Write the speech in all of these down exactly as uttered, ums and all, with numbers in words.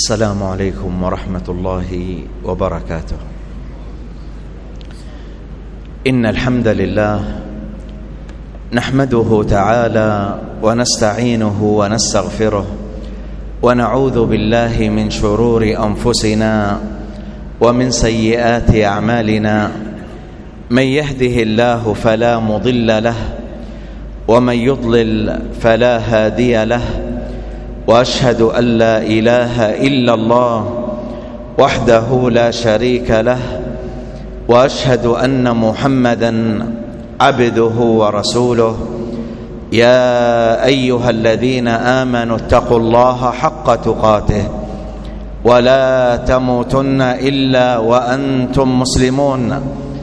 السلام عليكم ورحمة الله وبركاته. إن الحمد لله نحمده تعالى ونستعينه ونستغفره ونعوذ بالله من شرور أنفسنا ومن سيئات أعمالنا. من يهده الله فلا مضل له ومن يضلل فلا هادي له، وأشهد أن لا إله إلا الله وحده لا شريك له، وأشهد أن محمدا عبده ورسوله. يا أيها الذين آمنوا اتقوا الله حق تقاته ولا تموتن إلا وأنتم مسلمون.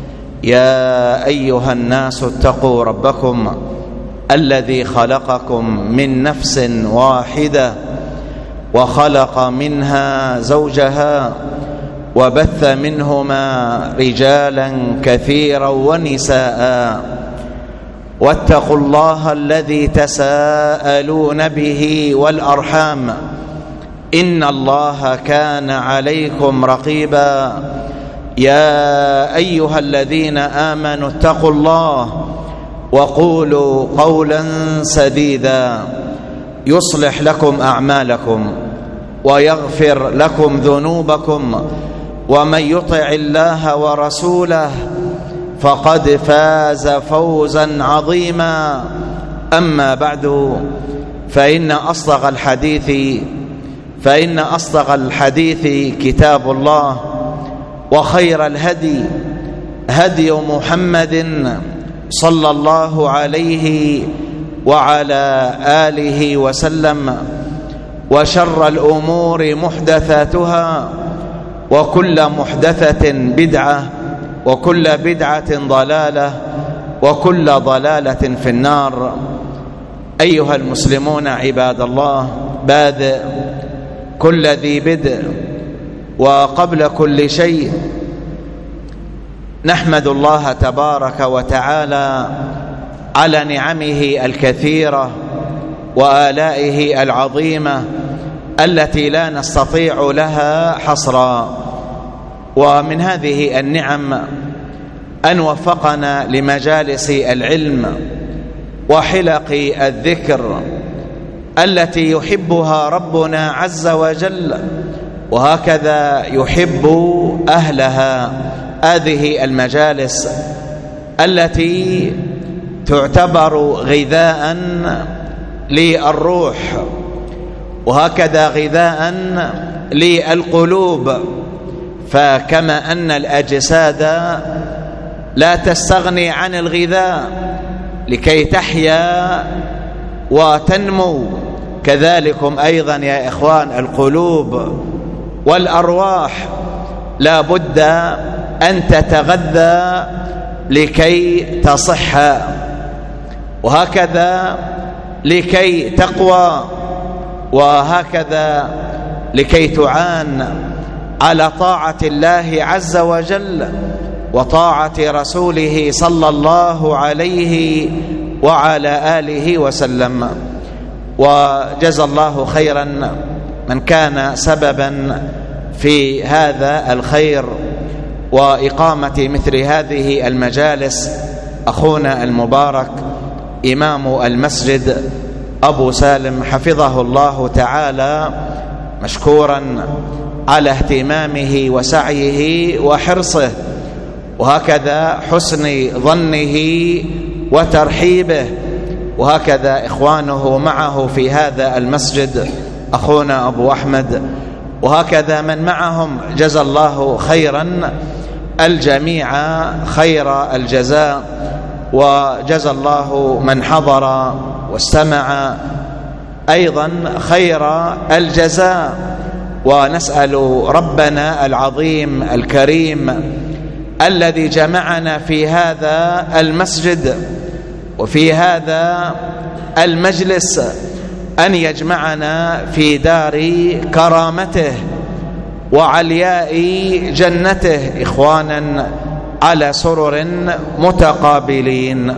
يا أيها الناس اتقوا ربكم الذي خلقكم من نفس واحدة وخلق منها زوجها وبث منهما رجالا كثيرا ونساء، واتقوا الله الذي تساءلون به والأرحام إن الله كان عليكم رقيبا. يا أيها الذين آمنوا اتقوا الله وقولوا قولا سديدا يصلح لكم أعمالكم ويغفر لكم ذنوبكم، ومن يطع الله ورسوله فقد فاز فوزا عظيما. أما بعد، فإن أصدق الحديث فإن أصدق الحديث كتاب الله، وخير الهدي هدي محمد صلى الله عليه وعلى آله وسلم، وشر الأمور محدثاتها، وكل محدثة بدعة، وكل بدعة ضلالة، وكل ضلالة في النار. أيها المسلمون عباد الله، بادئ كل ذي بدء وقبل كل شيء نحمد الله تبارك وتعالى على نعمه الكثيرة وآلائه العظيمة التي لا نستطيع لها حصرا. ومن هذه النعم أن وفقنا لمجالس العلم وحلق الذكر التي يحبها ربنا عز وجل، وهكذا يحب أهلها. هذه المجالس التي تعتبر غذاء للروح، وهكذا غذاء للقلوب، فكما أن الأجساد لا تستغني عن الغذاء لكي تحيا وتنمو، كذلكم أيضا يا إخوان القلوب والأرواح لا بد أن تتغذى لكي تصح، وهكذا لكي تقوى، وهكذا لكي تعان على طاعة الله عز وجل وطاعة رسوله صلى الله عليه وعلى آله وسلم. وجزى الله خيرا من كان سببا في هذا الخير وإقامة مثل هذه المجالس. أخونا المبارك إمام المسجد أبو سالم حفظه الله تعالى مشكورا على اهتمامه وسعيه وحرصه، وهكذا حسن ظنه وترحيبه، وهكذا إخوانه معه في هذا المسجد، أخونا أبو أحمد، وهكذا من معهم. جزى الله خيرا الجميع خير الجزاء، وجزى الله من حضر واستمع أيضا خير الجزاء. ونسأل ربنا العظيم الكريم الذي جمعنا في هذا المسجد وفي هذا المجلس أن يجمعنا في دار كرامته وعلياء جنته إخوانا على سرر متقابلين.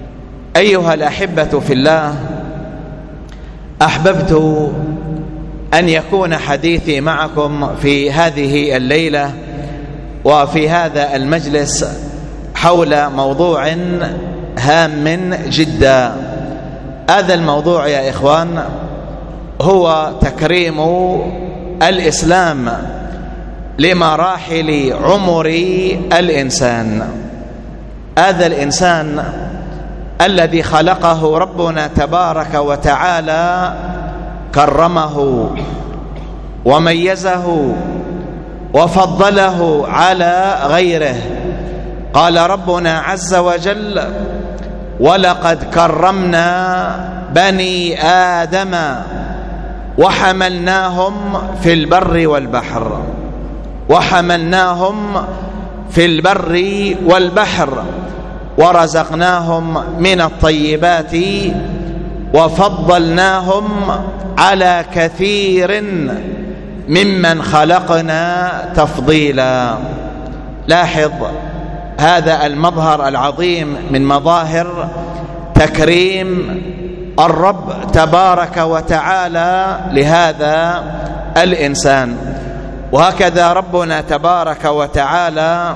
أيها الأحبة في الله، أحببت أن يكون حديثي معكم في هذه الليلة وفي هذا المجلس حول موضوع هام جدا. هذا الموضوع يا إخوان هو تكريم الإسلام لمراحل عمر الإنسان. هذا الإنسان الذي خلقه ربنا تبارك وتعالى كرمه وميزه وفضله على غيره. قال ربنا عز وجل: ولقد كرمنا بني آدم وحملناهم في البر والبحر وحملناهم في البر والبحر ورزقناهم من الطيبات وفضلناهم على كثير ممن خلقنا تفضيلا. لاحظ هذا المظهر العظيم من مظاهر تكريم الرب تبارك وتعالى لهذا الإنسان. وهكذا ربنا تبارك وتعالى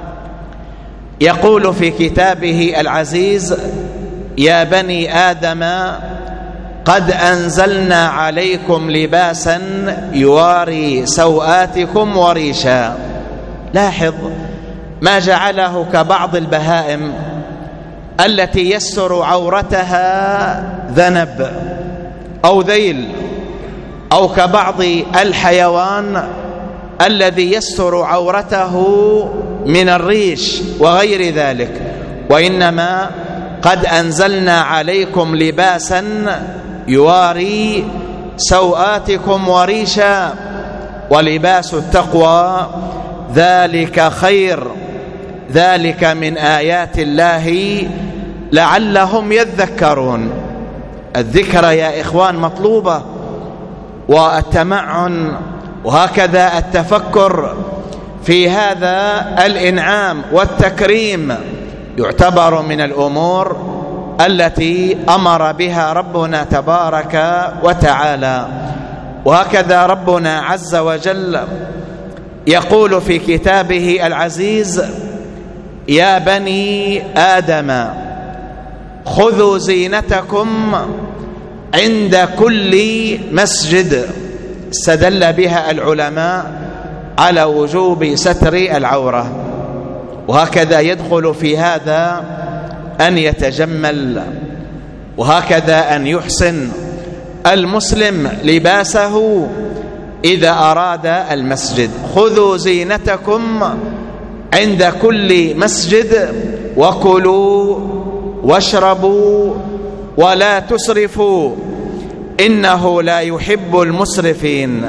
يقول في كتابه العزيز: يا بني آدم قد أنزلنا عليكم لباسا يواري سوآتكم وريشا. لاحظ ما جعله كبعض البهائم التي يستر عورتها ذنب أو ذيل، أو كبعض الحيوان الذي يستر عورته من الريش وغير ذلك، وإنما قد أنزلنا عليكم لباسا يواري سوآتكم وريشا ولباس التقوى ذلك خير، ذلك من آيات الله لعلهم يذكرون. الذكر يا إخوان مطلوبة، والتمعن وهكذا التفكر في هذا الإنعام والتكريم يعتبر من الأمور التي أمر بها ربنا تبارك وتعالى. وهكذا ربنا عز وجل يقول في كتابه العزيز: يا بني آدم خذوا زينتكم عند كل مسجد. استدل بها العلماء على وجوب ستر العورة. وهكذا يدخل في هذا أن يتجمل، وهكذا أن يحسن المسلم لباسه إذا أراد المسجد. خذوا زينتكم عند كل مسجد وكلوا واشربوا ولا تسرفوا إنه لا يحب المسرفين.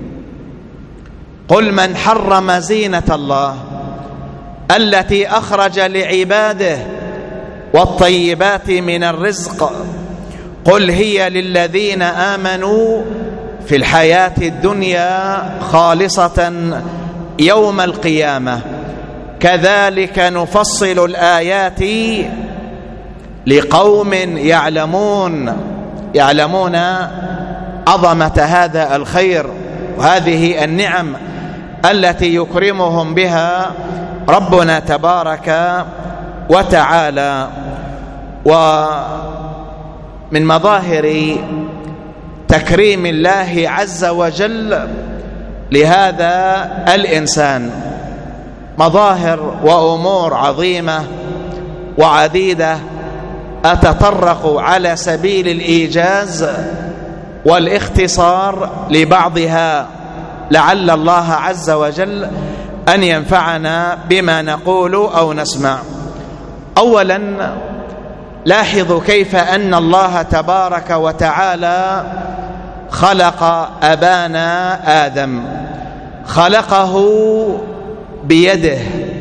قل من حرم زينة الله التي أخرج لعباده والطيبات من الرزق قل هي للذين آمنوا في الحياة الدنيا خالصة يوم القيامة كذلك نفصل الآيات لقوم يعلمون يعلمون عظمة هذا الخير وهذه النعم التي يكرمهم بها ربنا تبارك وتعالى. ومن مظاهر تكريم الله عز وجل لهذا الإنسان مظاهر وأمور عظيمة وعديدة أتطرق على سبيل الإيجاز والاختصار لبعضها لعل الله عز وجل أن ينفعنا بما نقول أو نسمع. أولا لاحظوا كيف أن الله تبارك وتعالى خلق أبانا آدم، خلقه بيده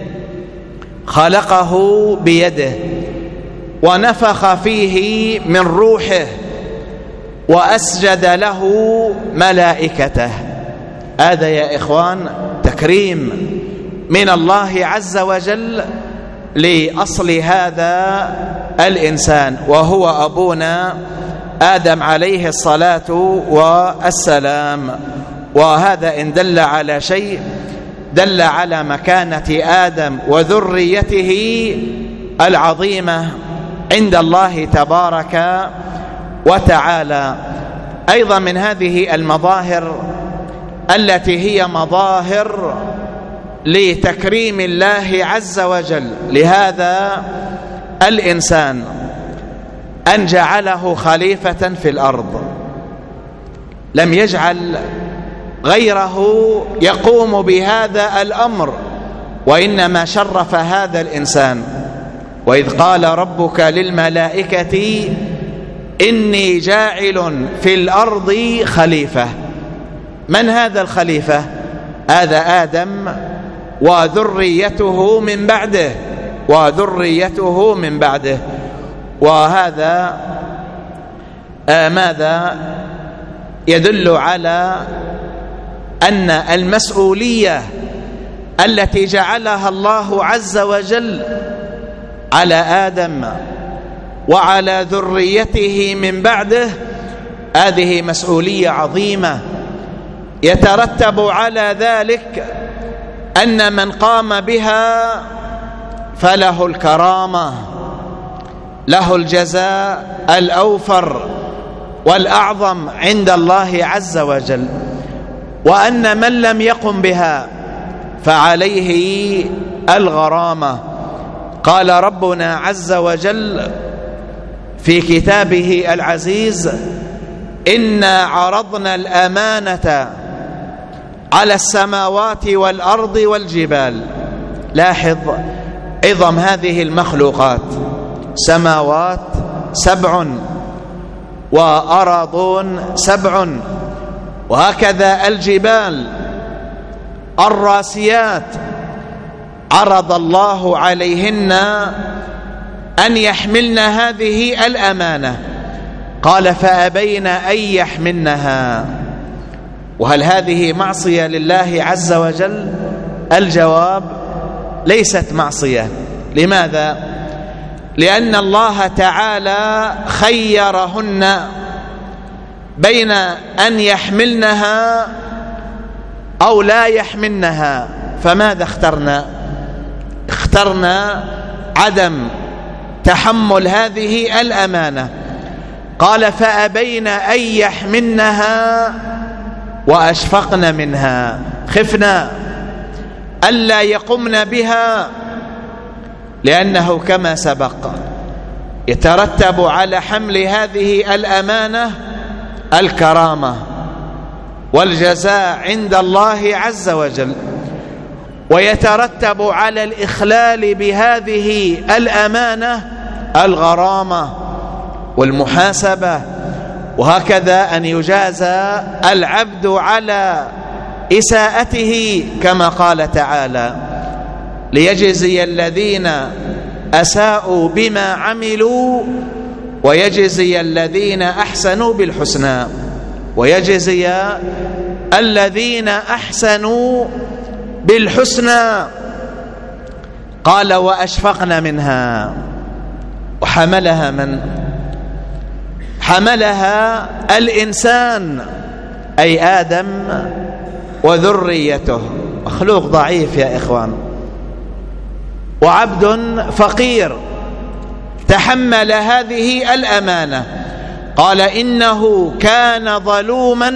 خلقه بيده ونفخ فيه من روحه وأسجد له ملائكته. هذا يا إخوان تكريم من الله عز وجل لأصل هذا الإنسان وهو أبونا آدم عليه الصلاة والسلام. وهذا إن دل على شيء دل على مكانة آدم وذريته العظيمة عند الله تبارك وتعالى. أيضا من هذه المظاهر التي هي مظاهر لتكريم الله عز وجل لهذا الإنسان أن جعله خليفة في الأرض، لم يجعل غيره يقوم بهذا الأمر، وإنما شرف هذا الإنسان. وإذ قال ربك للملائكة إني جاعل في الأرض خليفة. من هذا الخليفة؟ هذا آدم وذريته من بعده وذريته من بعده. وهذا آه ماذا يدل على أن المسؤولية التي جعلها الله عز وجل على آدم وعلى ذريته من بعده هذه مسؤولية عظيمة، يترتب على ذلك أن من قام بها فله الكرامة، له الجزاء الأوفر والأعظم عند الله عز وجل، وأن من لم يقم بها فعليه الغرامة. قال ربنا عز وجل في كتابه العزيز إنا عرضنا الأمانة على السماوات والأرض والجبال. لاحظ عظم هذه المخلوقات، سماوات سبع وأراضون سبع، وهكذا الجبال الراسيات عرض الله عليهن أن يحملن هذه الأمانة. قال فأبين أن يحملنها. وهل هذه معصية لله عز وجل؟ الجواب ليست معصية. لماذا؟ لأن الله تعالى خيرهن بين أن يحملنها أو لا يحملنها، فماذا اخترنا؟ اخترنا عدم تحمل هذه الأمانة. قال فأبين أن يحملنها وأشفقن منها، خفنا ألا يقمن بها، لأنه كما سبق يترتب على حمل هذه الأمانة الكرامة والجزاء عند الله عز وجل، ويترتب على الإخلال بهذه الأمانة الغرامة والمحاسبة، وهكذا أن يجازى العبد على إساءته كما قال تعالى ليجزي الذين أساءوا بما عملوا ويجزي الذين أحسنوا بالحسنى، ويجزي الذين أحسنوا بالحسنى. قال وأشفقن منها. وحملها من؟ حملها الإنسان أي آدم وذريته، مخلوق ضعيف يا إخوان وعبد فقير، تحمل هذه الأمانة. قال إنه كان ظلوما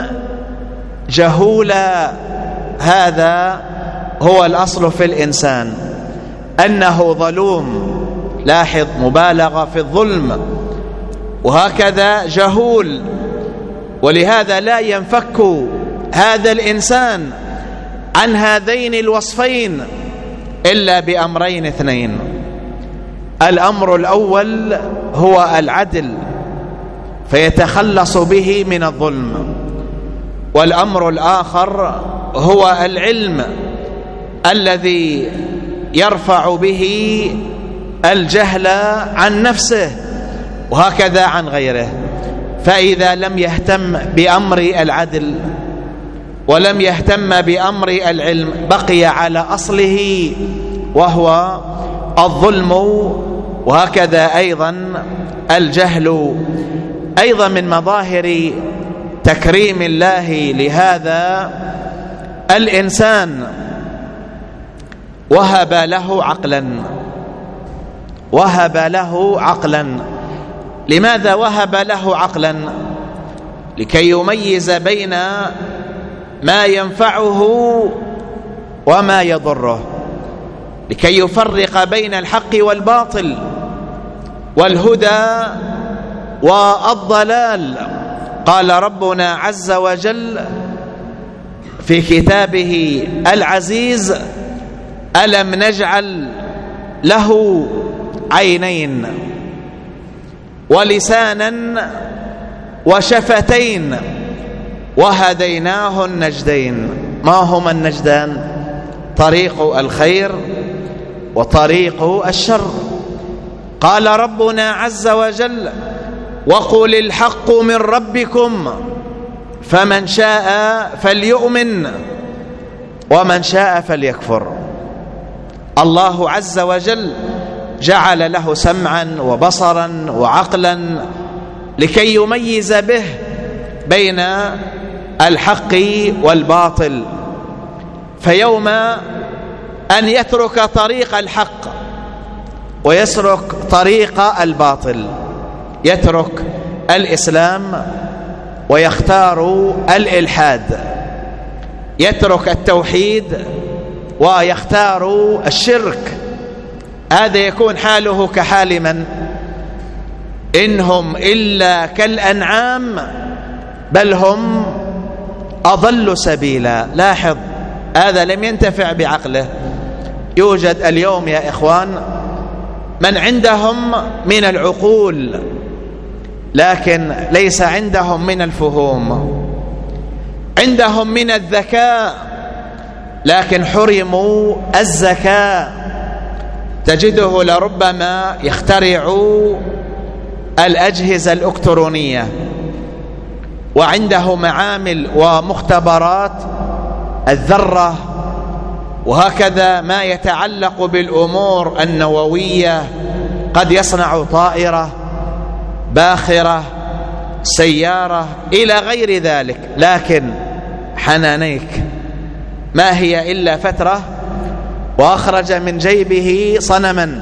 جهولا. هذا هو الأصل في الإنسان أنه ظلوم، لاحظ مبالغة في الظلم، وهكذا جهول. ولهذا لا ينفك هذا الإنسان عن هذين الوصفين إلا بأمرين اثنين. الأمر الأول هو العدل فيتخلص به من الظلم، والأمر الآخر هو العلم الذي يرفع به الجهل عن نفسه وهكذا عن غيره. فإذا لم يهتم بأمر العدل ولم يهتم بأمر العلم بقي على أصله وهو الظلم، وهكذا أيضا الجهل. أيضا من مظاهر تكريم الله لهذا الإنسان وهب له عقلا وهب له عقلا لماذا وهب له عقلا؟ لكي يميز بين ما ينفعه وما يضره، لكي يفرق بين الحق والباطل والهدى والضلال. قال ربنا عز وجل في كتابه العزيز: ألم نجعل له عينين ولسانا وشفتين وهديناه النجدين. ما هما النجدان؟ طريق الخير وطريق الشر. قال ربنا عز وجل: وقل الحق من ربكم فمن شاء فليؤمن ومن شاء فليكفر. الله عز وجل جعل له سمعا وبصرا وعقلا لكي يميز به بين الحق والباطل، فيوم أن يترك طريق الحق ويسلك طريق الباطل، يترك الإسلام ويختار الإلحاد، يترك التوحيد ويختار الشرك، هذا يكون حاله كحال من؟ إنهم إلا كالأنعام بل هم أضل سبيلا. لاحظ، هذا لم ينتفع بعقله. يوجد اليوم يا إخوان من عندهم من العقول لكن ليس عندهم من الفهوم، عندهم من الذكاء لكن حرموا الزكاة. تجده لربما يخترع الأجهزة الإلكترونية وعنده معامل ومختبرات الذرة، وهكذا ما يتعلق بالأمور النووية، قد يصنع طائرة، باخرة، سيارة إلى غير ذلك. لكن حنانيك ما هي إلا فترة وأخرج من جيبه صنما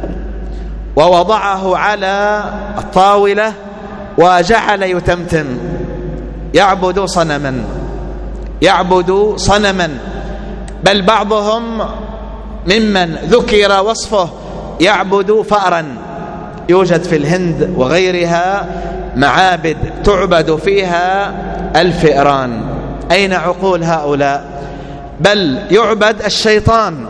ووضعه على الطاولة وجعل يتمتم، يعبد صنما يعبد صنما بل بعضهم ممن ذكر وصفه يعبد فأرا. يوجد في الهند وغيرها معابد تعبد فيها الفئران. أين عقول هؤلاء؟ بل يعبد الشيطان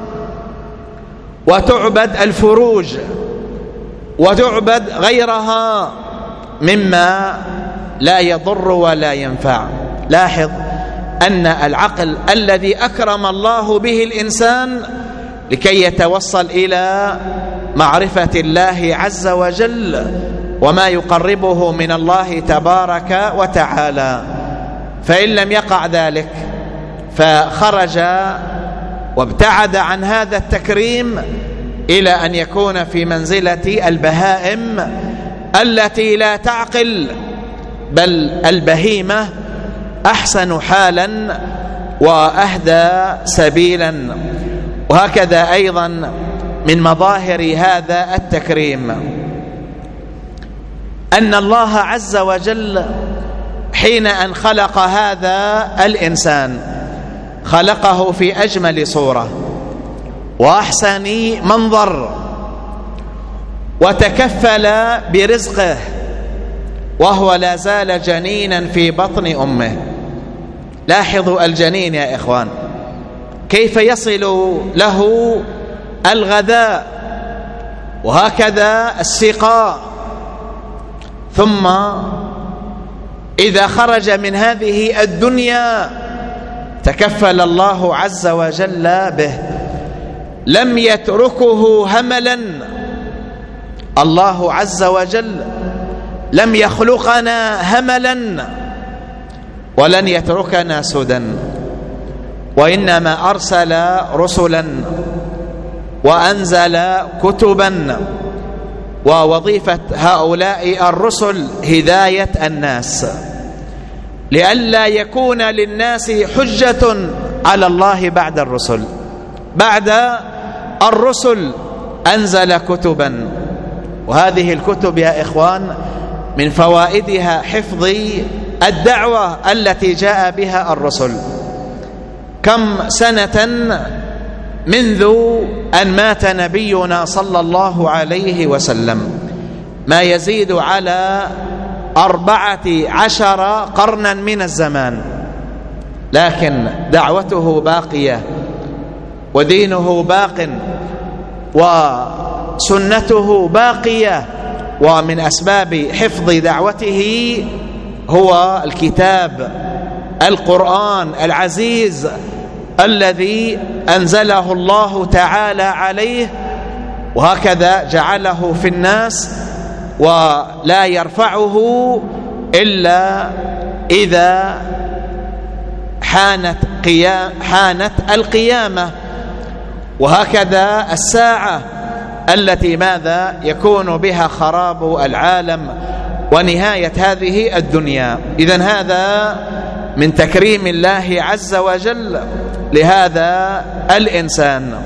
وتعبد الفروج وتعبد غيرها مما لا يضر ولا ينفع. لاحظ أن العقل الذي أكرم الله به الإنسان لكي يتوصل إلى معرفة الله عز وجل وما يقربه من الله تبارك وتعالى، فإن لم يقع ذلك فخرج وابتعد عن هذا التكريم إلى أن يكون في منزلة البهائم التي لا تعقل، بل البهيمة أحسن حالا وأهدى سبيلا. وهكذا أيضا من مظاهر هذا التكريم أن الله عز وجل حين أن خلق هذا الإنسان خلقه في أجمل صورة وأحسن منظر، وتكفل برزقه وهو لا زال جنينا في بطن أمه. لاحظوا الجنين يا إخوان كيف يصل له الغذاء وهكذا السقاء، ثم إذا خرج من هذه الدنيا تكفل الله عز وجل به، لم يتركه هملا. الله عز وجل لم يخلقنا هملا ولن يتركنا سدى، وإنما أرسل رسلا وأنزل كتبا ووظيفة هؤلاء الرسل هداية الناس، لئلا يكون للناس حجة على الله بعد الرسل. بعد الرسل أنزل كتبا، وهذه الكتب يا إخوان من فوائدها حفظ الدعوة التي جاء بها الرسل. كم سنة منذ أن مات نبينا صلى الله عليه وسلم، ما يزيد على أربعة عشر قرنا من الزمان، لكن دعوته باقية ودينه باق وسنته باقية. ومن أسباب حفظ دعوته هو الكتاب القرآن العزيز الذي أنزله الله تعالى عليه، وهكذا جعله في الناس، ولا يرفعه إلا إذا حانت, قيام حانت القيامة، وهكذا الساعة التي ماذا يكون بها خراب العالم ونهاية هذه الدنيا. إذن هذا من تكريم الله عز وجل لهذا الإنسان.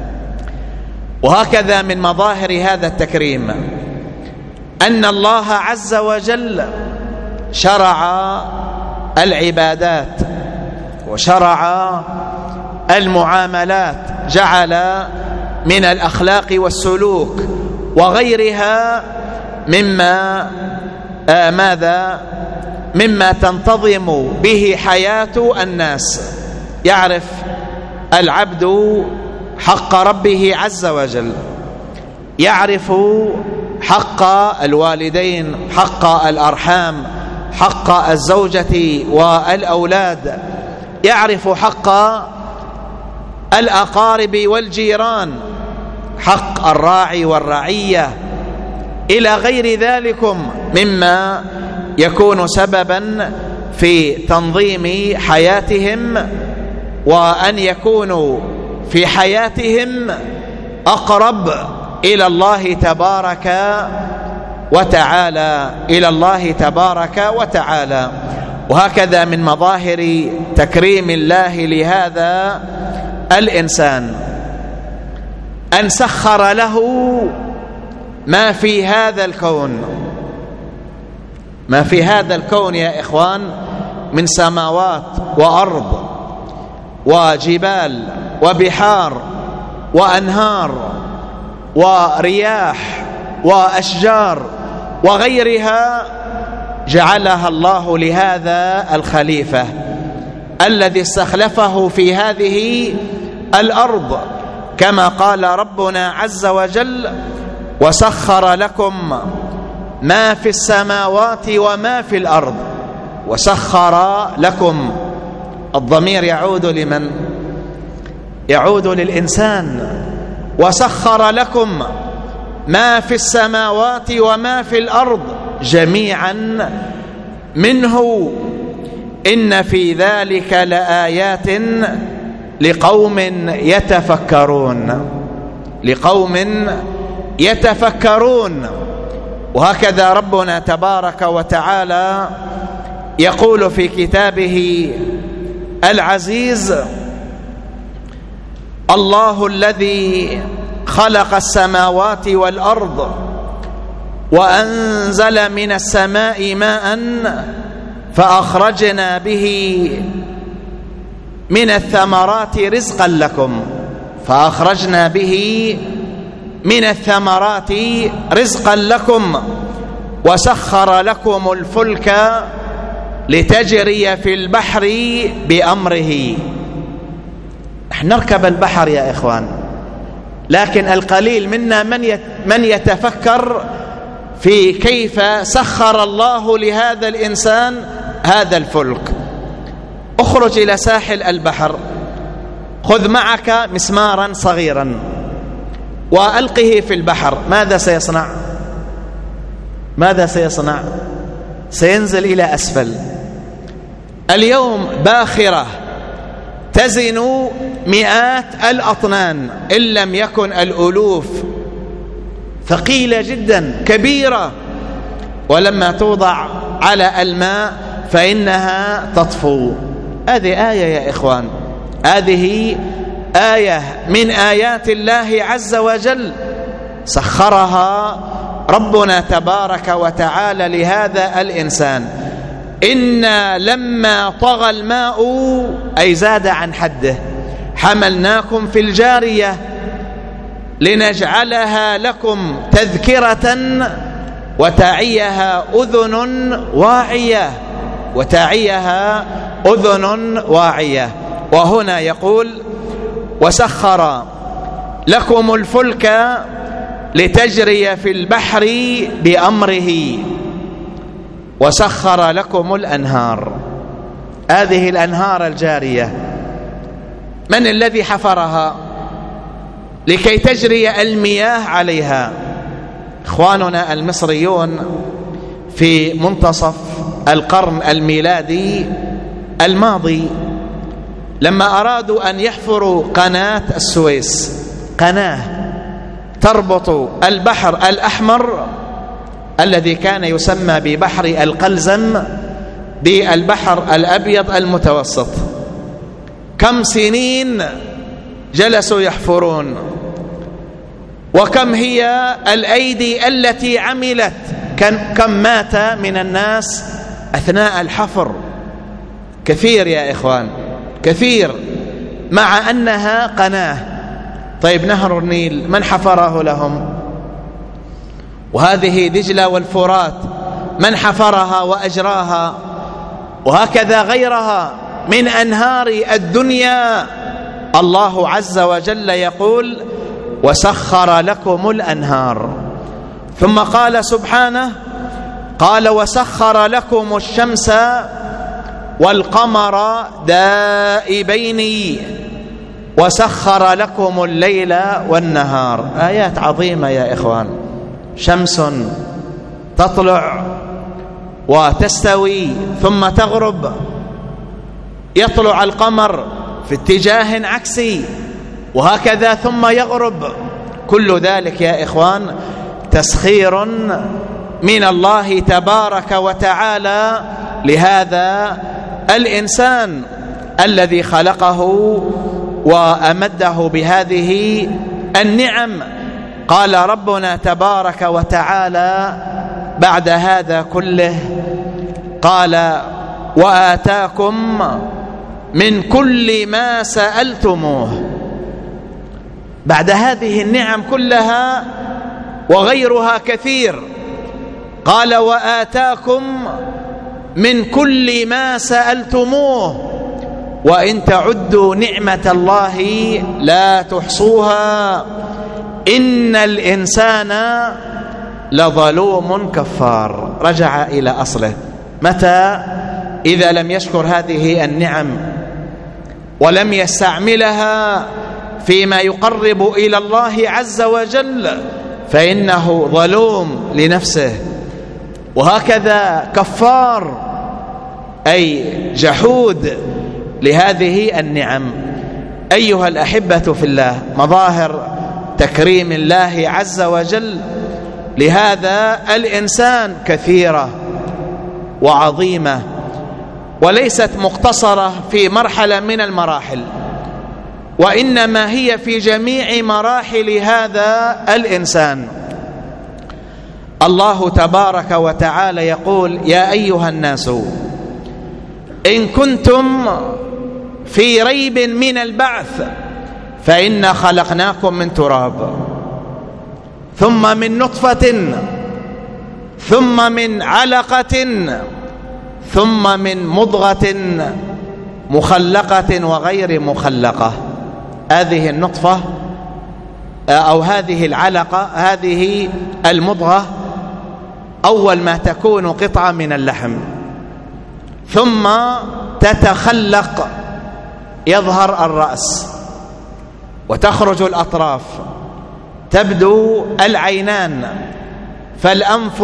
وهكذا من مظاهر هذا التكريم أن الله عز وجل شرع العبادات وشرع المعاملات، جعل من الأخلاق والسلوك وغيرها مما آه ماذا مما تنتظم به حياة الناس. يعرف العبد حق ربه عز وجل، يعرف حق الوالدين، حق الأرحام، حق الزوجة والأولاد، يعرف حق الأقارب والجيران، حق الراعي والرعية، إلى غير ذلكم مما يكون سببا في تنظيم حياتهم، وأن يكونوا في حياتهم أقرب إلى الله تبارك وتعالى إلى الله تبارك وتعالى. وهكذا من مظاهر تكريم الله لهذا الإنسان أن سخر له ما في هذا الكون. ما في هذا الكون يا إخوان من سماوات وأرض وجبال وبحار وأنهار ورياح وأشجار وغيرها، جعلها الله لهذا الخليفة الذي استخلفه في هذه الأرض، كما قال ربنا عز وجل: وسخر لكم ما في السماوات وما في الأرض. وسخر لكم، الضمير يعود لمن؟ يعود للإنسان. وسخر لكم ما في السماوات وما في الأرض جميعا منه إن في ذلك لآيات لقوم يتفكرون لقوم يتفكرون. وهكذا ربنا تبارك وتعالى يقول في كتابه العزيز: الله الذي خلق السماوات والأرض وأنزل من السماء ماء فأخرجنا به من الثمرات رزقا لكم فأخرجنا به من الثمرات رزقا لكم وسخر لكم الفلك لتجري في البحر بأمره. نركب البحر يا إخوان، لكن القليل منا من من يتفكر في كيف سخر الله لهذا الإنسان هذا الفلك. اخرج إلى ساحل البحر، خذ معك مسمارا صغيرا وألقه في البحر، ماذا سيصنع؟ ماذا سيصنع؟ سينزل إلى أسفل. اليوم باخرة تزن مئات الأطنان إن لم يكن الألوف ثقيلة جدا كبيرة، ولما توضع على الماء فإنها تطفو. هذه آية يا إخوان، هذه آية من آيات الله عز وجل سخرها ربنا تبارك وتعالى لهذا الإنسان. إنا لما طغى الماء أي زاد عن حده حملناكم في الجارية لنجعلها لكم تذكرة وتعيها أذن واعية وتعيها أذن واعية. وهنا يقول وسخر لكم الفلك لتجري في البحر بأمره وسخر لكم الأنهار. هذه الأنهار الجارية من الذي حفرها لكي تجري المياه عليها؟ إخواننا المصريون في منتصف القرن الميلادي الماضي لما أرادوا أن يحفروا قناة السويس، قناة تربط البحر الأحمر الذي كان يسمى ببحر القلزم بالبحر الأبيض المتوسط، كم سنين جلسوا يحفرون، وكم هي الأيدي التي عملت، كم مات من الناس أثناء الحفر، كثير يا إخوان كثير، مع أنها قناة. طيب نهر النيل من حفره لهم؟ وهذه دجلة والفرات من حفرها وأجراها؟ وهكذا غيرها من أنهار الدنيا. الله عز وجل يقول وسخر لكم الأنهار. ثم قال سبحانه قال وسخر لكم الشمس والقمر دائبين وسخر لكم الليل والنهار. آيات عظيمة يا إخوان، شمس تطلع وتستوي ثم تغرب، يطلع القمر في اتجاه عكسي وهكذا ثم يغرب. كل ذلك يا إخوان تسخير من الله تبارك وتعالى لهذا الإنسان الذي خلقه وأمده بهذه النعم. قال ربنا تبارك وتعالى بعد هذا كله قال وآتاكم من كل ما سألتموه. بعد هذه النعم كلها وغيرها كثير قال وآتاكم من كل ما سألتموه وإن تعدوا نعمة الله لا تحصوها إن الإنسان لظلوم كفار. رجع إلى أصله. متى؟ إذا لم يشكر هذه النعم ولم يستعملها فيما يقرب إلى الله عز وجل فإنه ظلوم لنفسه، وهكذا كفار أي جحود لهذه النعم. أيها الأحبة في الله، مظاهر تكريم الله عز وجل لهذا الإنسان كثيرة وعظيمة، وليست مقتصرة في مرحلة من المراحل، وإنما هي في جميع مراحل هذا الإنسان. الله تبارك وتعالى يقول يا أيها الناس إن كنتم في ريب من البعث فإنا خلقناكم من تراب ثم من نطفة ثم من علقة ثم من مضغة مخلقة وغير مخلقة. هذه النطفة أو هذه العلقة هذه المضغة أول ما تكون قطعة من اللحم، ثم تتخلق، يظهر الرأس وتخرج الأطراف، تبدو العينان فالأنف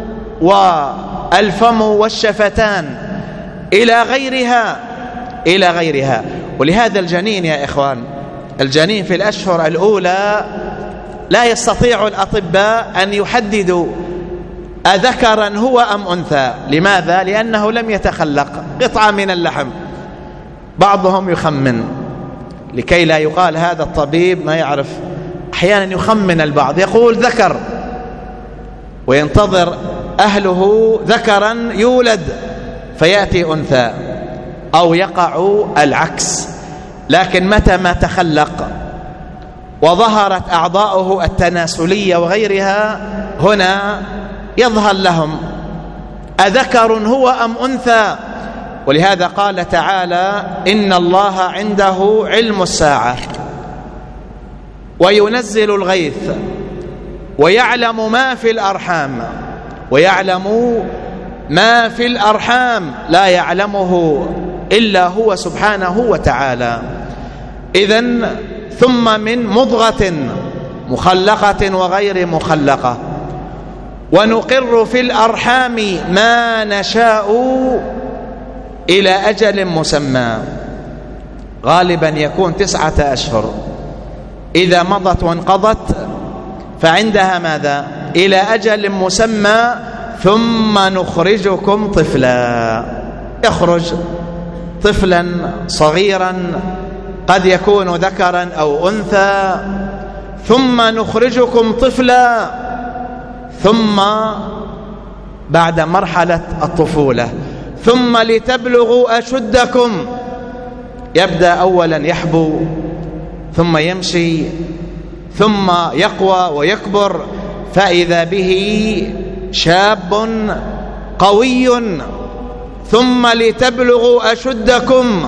والفم والشفتان إلى غيرها إلى غيرها. ولهذا الجنين يا إخوان، الجنين في الأشهر الأولى لا يستطيع الأطباء أن يحددوا أذكرا هو أم أنثى. لماذا؟ لأنه لم يتخلق، قطعة من اللحم. بعضهم يخمن لكي لا يقال هذا الطبيب ما يعرف، أحيانا يخمن البعض يقول ذكر وينتظر أهله ذكرا يولد فيأتي أنثى، أو يقع العكس. لكن متى ما تخلق وظهرت أعضاؤه التناسلية وغيرها، هنا يظهر لهم أذكر هو أم أنثى. ولهذا قال تعالى: إن الله عنده علم الساعة وينزل الغيث ويعلم ما في الأرحام، ويعلم ما في الأرحام لا يعلمه إلا هو سبحانه وتعالى. إذن ثم من مضغة مخلقة وغير مخلقة، ونقر في الأرحام ما نشاء إلى أجل مسمى. غالبا يكون تسعة أشهر، إذا مضت وانقضت فعندها ماذا؟ إلى أجل مسمى، ثم نخرجكم طفلا. يخرج طفلا صغيرا قد يكون ذكرا أو أنثى، ثم نخرجكم طفلا، ثم بعد مرحلة الطفولة ثم لتبلغوا أشدكم. يبدأ أولا يحبو، ثم يمشي، ثم يقوى ويكبر، فإذا به شاب قوي. ثم لتبلغوا أشدكم.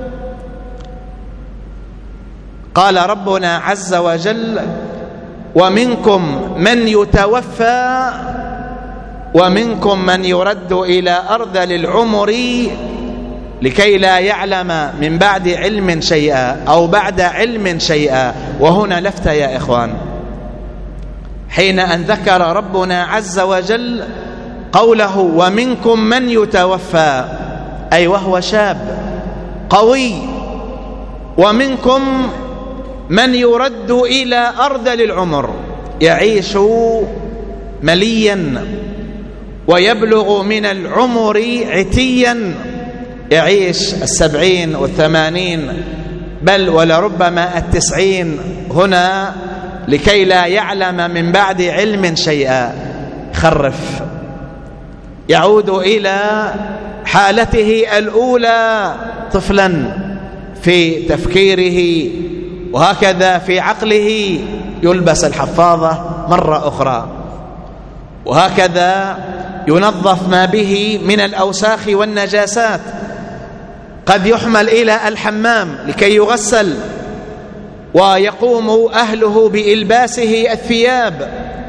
قال ربنا عز وجل: ومنكم من يتوفى ومنكم من يرد إلى أرذل العمر لكي لا يعلم من بعد علم شيئا، أو بعد علم شيئا. وهنا لفتة يا إخوان، حين أن ذكر ربنا عز وجل قوله: ومنكم من يتوفى، أي وهو شاب قوي، ومنكم من يرد إلى أرذل العمر، يعيش مليا ويبلغ من العمر عتيا، يعيش السبعين والثمانين بل ولربما التسعين هنا، لكي لا يعلم من بعد علم شيئا. خرف، يعود إلى حالته الأولى طفلا في تفكيره، وهكذا في عقله، يلبس الحفاظة مرة أخرى، وهكذا ينظف ما به من الأوساخ والنجاسات. قد يحمل إلى الحمام لكي يغسل، ويقوم أهله بإلباسه الثياب.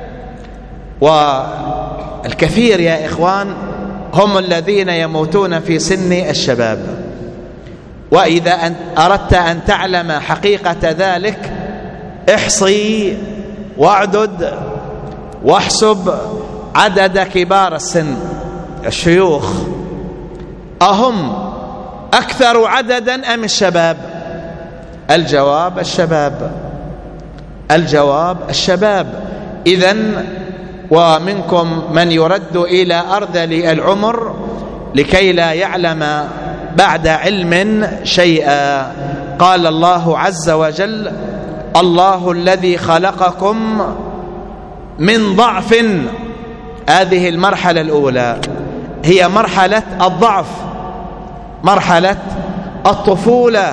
والكثير يا إخوان هم الذين يموتون في سن الشباب. وإذا أردت أن تعلم حقيقة ذلك، احصي واعدد واحسب عدد كبار السن الشيوخ، أهم أكثر عددا أم الشباب؟ الجواب الشباب، الجواب الشباب. إذن ومنكم من يرد إلى أرذل العمر لكي لا يعلم بعد علم شيئا. قال الله عز وجل: الله الذي خلقكم من ضعف. هذه المرحلة الأولى هي مرحلة الضعف، مرحلة الطفولة.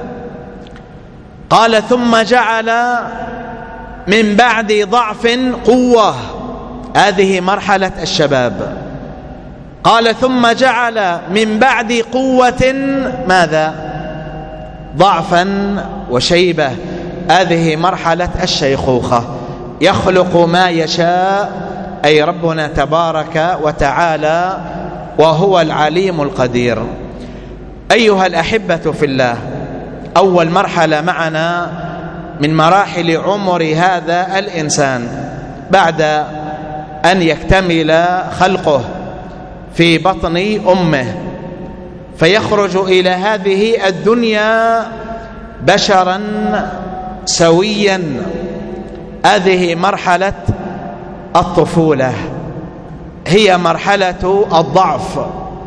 قال: ثم جعل من بعد ضعف قوة. هذه مرحلة الشباب. قال: ثم جعل من بعد قوة ماذا؟ ضعفا وشيبة. هذه مرحلة الشيخوخة. يخلق ما يشاء، أي ربنا تبارك وتعالى، وهو العليم القدير. أيها الأحبة في الله، أول مرحلة معنا من مراحل عمر هذا الإنسان بعد أن يكتمل خلقه في بطن أمه، فيخرج إلى هذه الدنيا بشرا سويا هذه مرحلة الطفولة، هي مرحلة الضعف.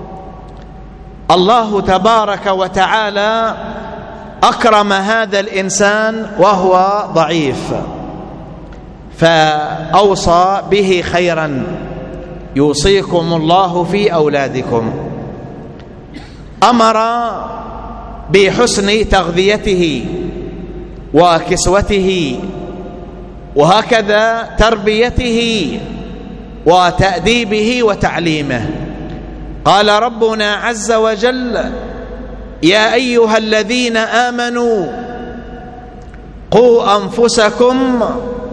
الله تبارك وتعالى أكرم هذا الإنسان وهو ضعيف، فأوصى به خيرا: يوصيكم الله في أولادكم. أمر بحسن تغذيته وكسوته، وهكذا تربيته وتأديبه وتعليمه. قال ربنا عز وجل: يا أيها الذين آمنوا قوا أنفسكم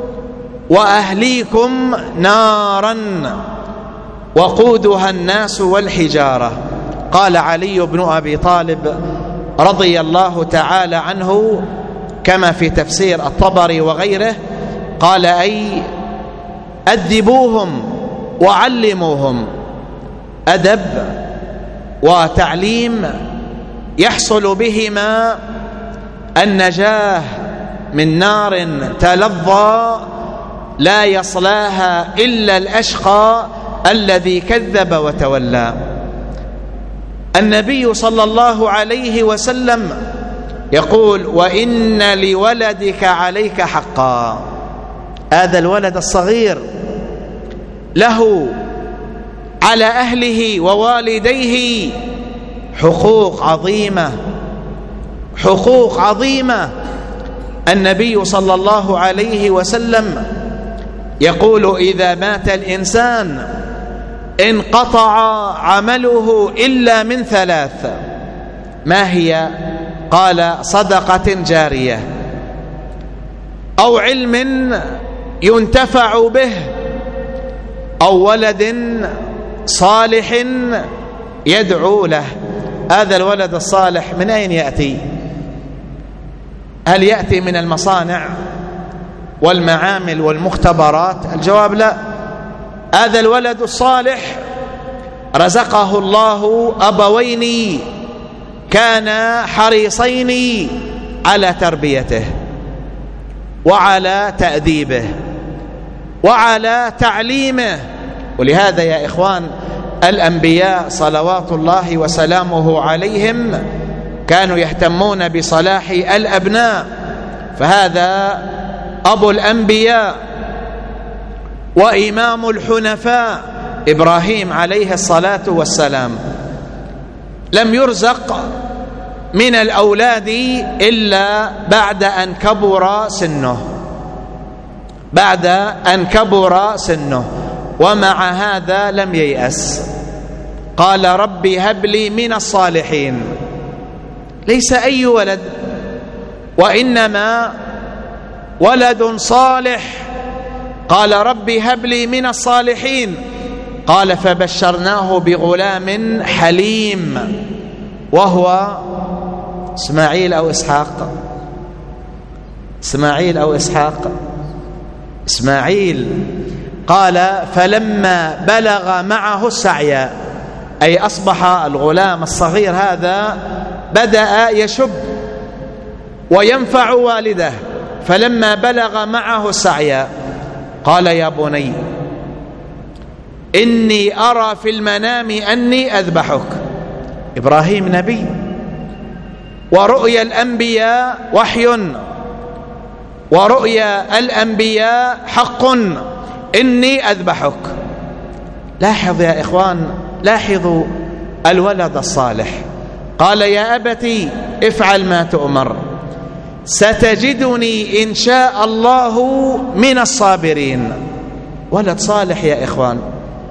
وأهليكم نارا وقودها الناس والحجارة. قال علي بن أبي طالب رضي الله تعالى عنه كما في تفسير الطبري وغيره، قال: أي أدبوهم وعلموهم. أدب وتعليم يحصل بهما النجاة من نار تلظى لا يصلاها إلا الأشقى الذي كذب وتولى. النبي صلى الله عليه وسلم يقول: وإن لولدك عليك حقا. هذا الولد الصغير له على أهله ووالديه حقوق عظيمة، حقوق عظيمة. النبي صلى الله عليه وسلم يقول: إذا مات الإنسان انقطع عمله إلا من ثلاث. ما هي؟ قال: صدقة جارية، أو علم ينتفع به، أو ولد صالح يدعو له. هذا الولد الصالح من أين يأتي؟ هل يأتي من المصانع والمعامل والمختبرات؟ الجواب لا. هذا الولد الصالح رزقه الله أبوين كانا حريصين على تربيته وعلى تأديبه وعلى تعليمه. ولهذا يا إخوان الأنبياء صلوات الله وسلامه عليهم كانوا يهتمون بصلاح الأبناء، فهذا أبو الأنبياء وإمام الحنفاء إبراهيم عليه الصلاة والسلام لم يرزق من الأولاد إلا بعد أن كبر سنه، بعد أن كبر سنه، ومع هذا لم ييأس. قال: ربي هب لي من الصالحين. ليس أي ولد، وإنما ولد صالح. قال: ربي هب لي من الصالحين. قال: فبشرناه بغلام حليم، وهو إسماعيل أو إسحاق؟ إسماعيل أو إسحاق؟ إسماعيل. قال: فلما بلغ معه السعي، أي أصبح الغلام الصغير هذا بدأ يشب وينفع والده، فلما بلغ معه السعي قال: يا بني إني أرى في المنام أني أذبحك. إبراهيم نبي، ورؤيا الأنبياء وحي، ورؤيا الأنبياء حق، إني أذبحك. لاحظ يا إخوان، لاحظوا الولد الصالح. قال: يا أبتي افعل ما تؤمر، ستجدني إن شاء الله من الصابرين. ولد صالح يا إخوان.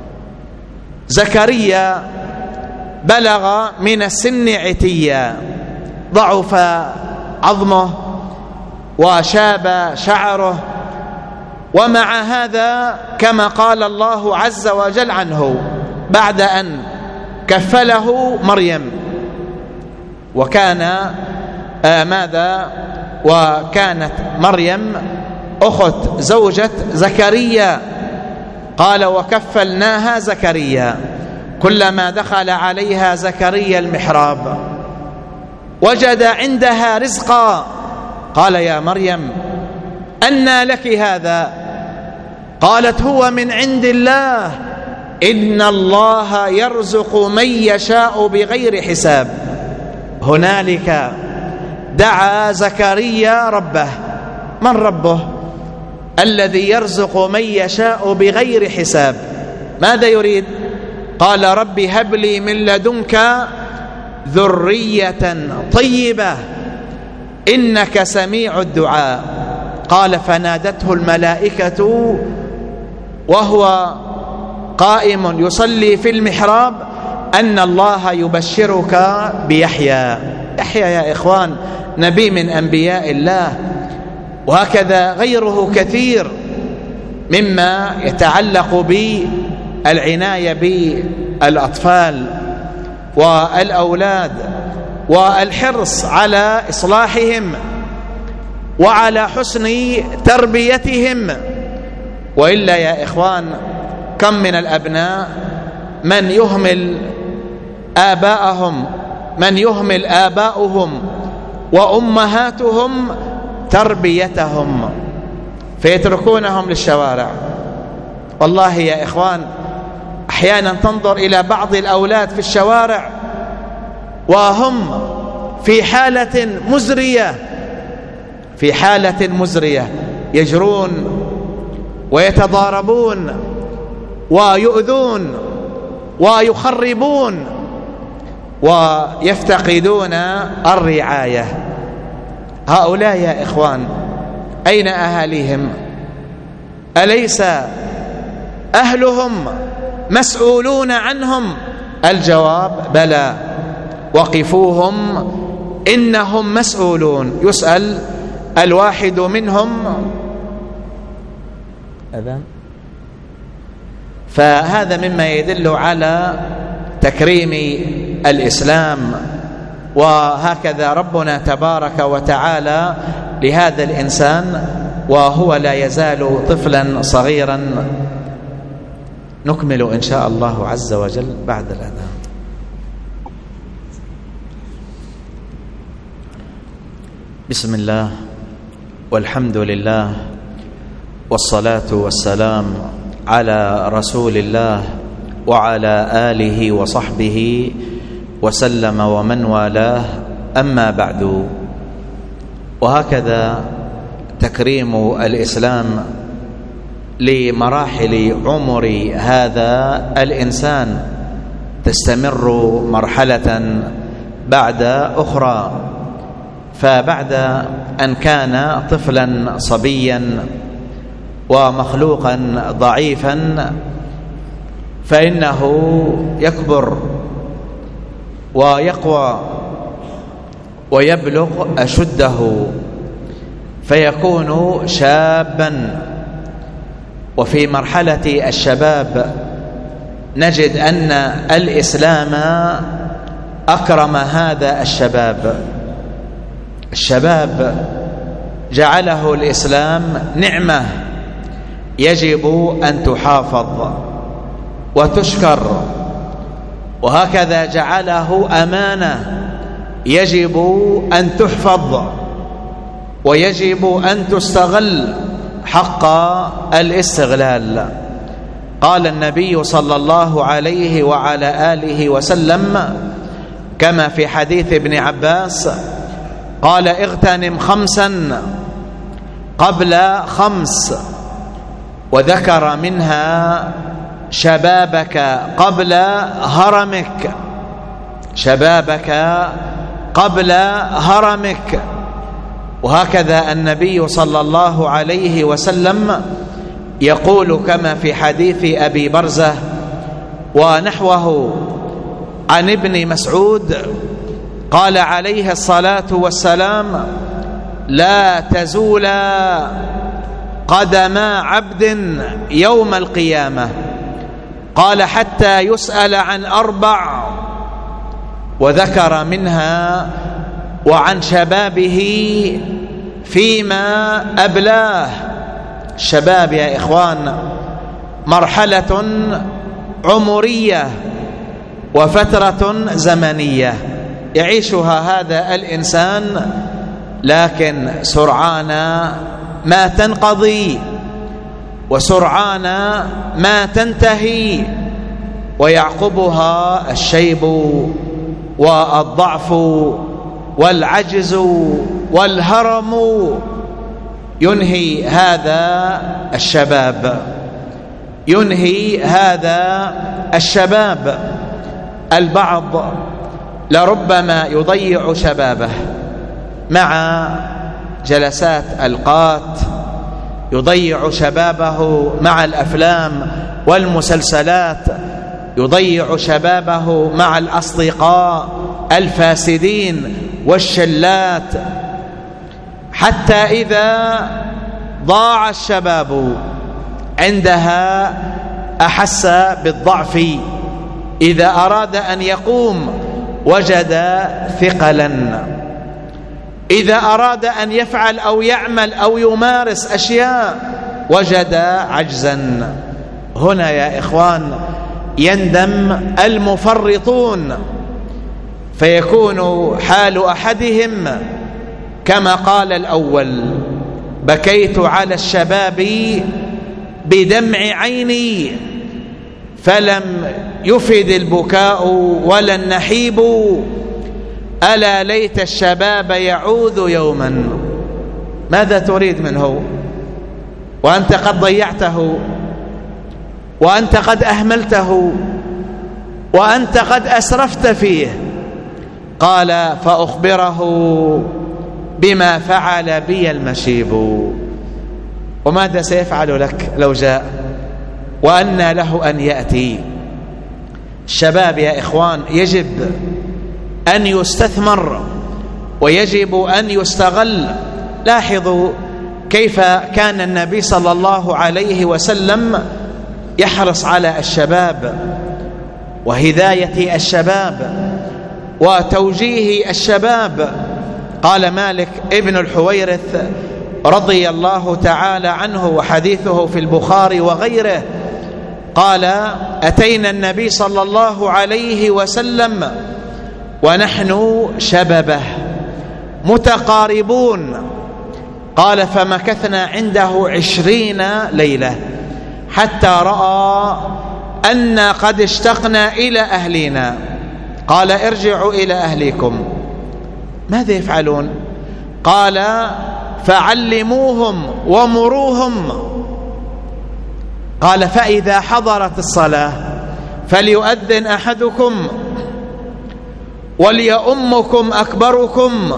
زكريا بلغ من السن عتيا، ضعف عظمه وشاب شعره، ومع هذا كما قال الله عز وجل عنه بعد أن كفله مريم، وكان آه ماذا وكانت مريم أخت زوجة زكريا. قال: وكفلناها زكريا كلما دخل عليها زكريا المحراب وجد عندها رزقا. قال: يا مريم أنى لك هذا؟ قالت هو من عند الله، إن الله يرزق من يشاء بغير حساب. هنالك دعا زكريا ربه. من ربه؟ الذي يرزق من يشاء بغير حساب. ماذا يريد؟ قال رب هب لي من لدنك ذرية طيبة إنك سميع الدعاء. قال فنادته الملائكة وهو قائم يصلي في المحراب أن الله يبشرك بيحيى. يحيى يا إخوان نبي من أنبياء الله، وهكذا غيره كثير مما يتعلق بالعناية بالأطفال والأولاد والحرص على إصلاحهم وعلى حسن تربيتهم. وإلا يا إخوان كم من الأبناء من يهمل آباءهم من يهمل آباؤهم وأمهاتهم تربيتهم فيتركونهم للشوارع. والله يا إخوان أحيانا تنظر إلى بعض الأولاد في الشوارع وهم في حالة مزرية في حالة مزرية يجرون ويتضاربون ويؤذون ويخربون ويفتقدون الرعاية. هؤلاء يا إخوان أين أهاليهم؟ أليس أهلهم مسؤولون عنهم؟ الجواب بلى، وقفوهم إنهم مسؤولون. يسأل الواحد منهم أذان. فهذا مما يدل على تكريم الإسلام، وهكذا ربنا تبارك وتعالى لهذا الإنسان وهو لا يزال طفلا صغيرا. نكمل إن شاء الله عز وجل بعد الأذان. بسم الله والحمد لله والصلاة والسلام على رسول الله وعلى آله وصحبه وسلم ومن والاه، أما بعد. وهكذا تكريم الإسلام لمراحل عمر هذا الإنسان تستمر مرحلة بعد أخرى. فبعد أن كان طفلا صبيا ومخلوقا ضعيفا فإنه يكبر ويقوى ويبلغ أشده فيكون شابا. وفي مرحلة الشباب نجد أن الإسلام أكرم هذا الشباب. الشباب جعله الإسلام نعمة يجب أن تحافظ وتشكر، وهكذا جعله أمانة يجب أن تحفظ ويجب أن تستغل حق الاستغلال. قال النبي صلى الله عليه وعلى آله وسلم كما في حديث ابن عباس قال اغتنم خمسا قبل خمس، وذكر منها شبابك قبل هرمك شبابك قبل هرمك. وهكذا النبي صلى الله عليه وسلم يقول كما في حديث أبي برزة ونحوه عن ابن مسعود قال عليه الصلاة والسلام لا تزول قدما عبد يوم القيامة. قال حتى يسأل عن أربع، وذكر منها وعن شبابه فيما أبلاه. الشباب يا إخوان مرحلة عمرية وفترة زمنية يعيشها هذا الإنسان، لكن سرعان ما تنقضي، وسرعان ما تنتهي، ويعقبها الشيب والضعف والعجز والهرم. ينهي هذا الشباب، ينهي هذا الشباب. البعض لربما يضيع شبابه مع جلسات القات، يضيع شبابه مع الأفلام والمسلسلات، يضيع شبابه مع الأصدقاء الفاسدين والشلات، حتى إذا ضاع الشباب عندها أحس بالضعف. إذا أراد أن يقوم وجد ثقلا، إذا أراد أن يفعل أو يعمل أو يمارس أشياء وجد عجزا. هنا يا إخوان يندم المفرطون، فيكون حال أحدهم كما قال الأول: بكيت على الشباب بدمع عيني فلم يفد البكاء ولا النحيب، ألا ليت الشباب يعود يوما. ماذا تريد منه وأنت قد ضيعته، وأنت قد أهملته، وأنت قد أسرفت فيه؟ قال: فأخبره بما فعل بي المشيب. وماذا سيفعل لك لو جاء؟ وأنى له أن يأتي. الشباب يا إخوان يجب أن يستثمر ويجب أن يستغل. لاحظوا كيف كان النبي صلى الله عليه وسلم يحرص على الشباب وهداية الشباب وتوجيه الشباب. قال مالك ابن الحويرث رضي الله تعالى عنه، وحديثه في البخاري وغيره، قال: أتينا النبي صلى الله عليه وسلم ونحن شببه متقاربون. قال: فمكثنا عنده عشرين ليلة حتى رأى أن قد اشتقنا إلى أهلنا. قال: ارجعوا إلى أهليكم. ماذا يفعلون؟ قال: فعلموهم ومروهم. قال: فإذا حضرت الصلاة فليؤذن أحدكم وليؤمكم أكبركم،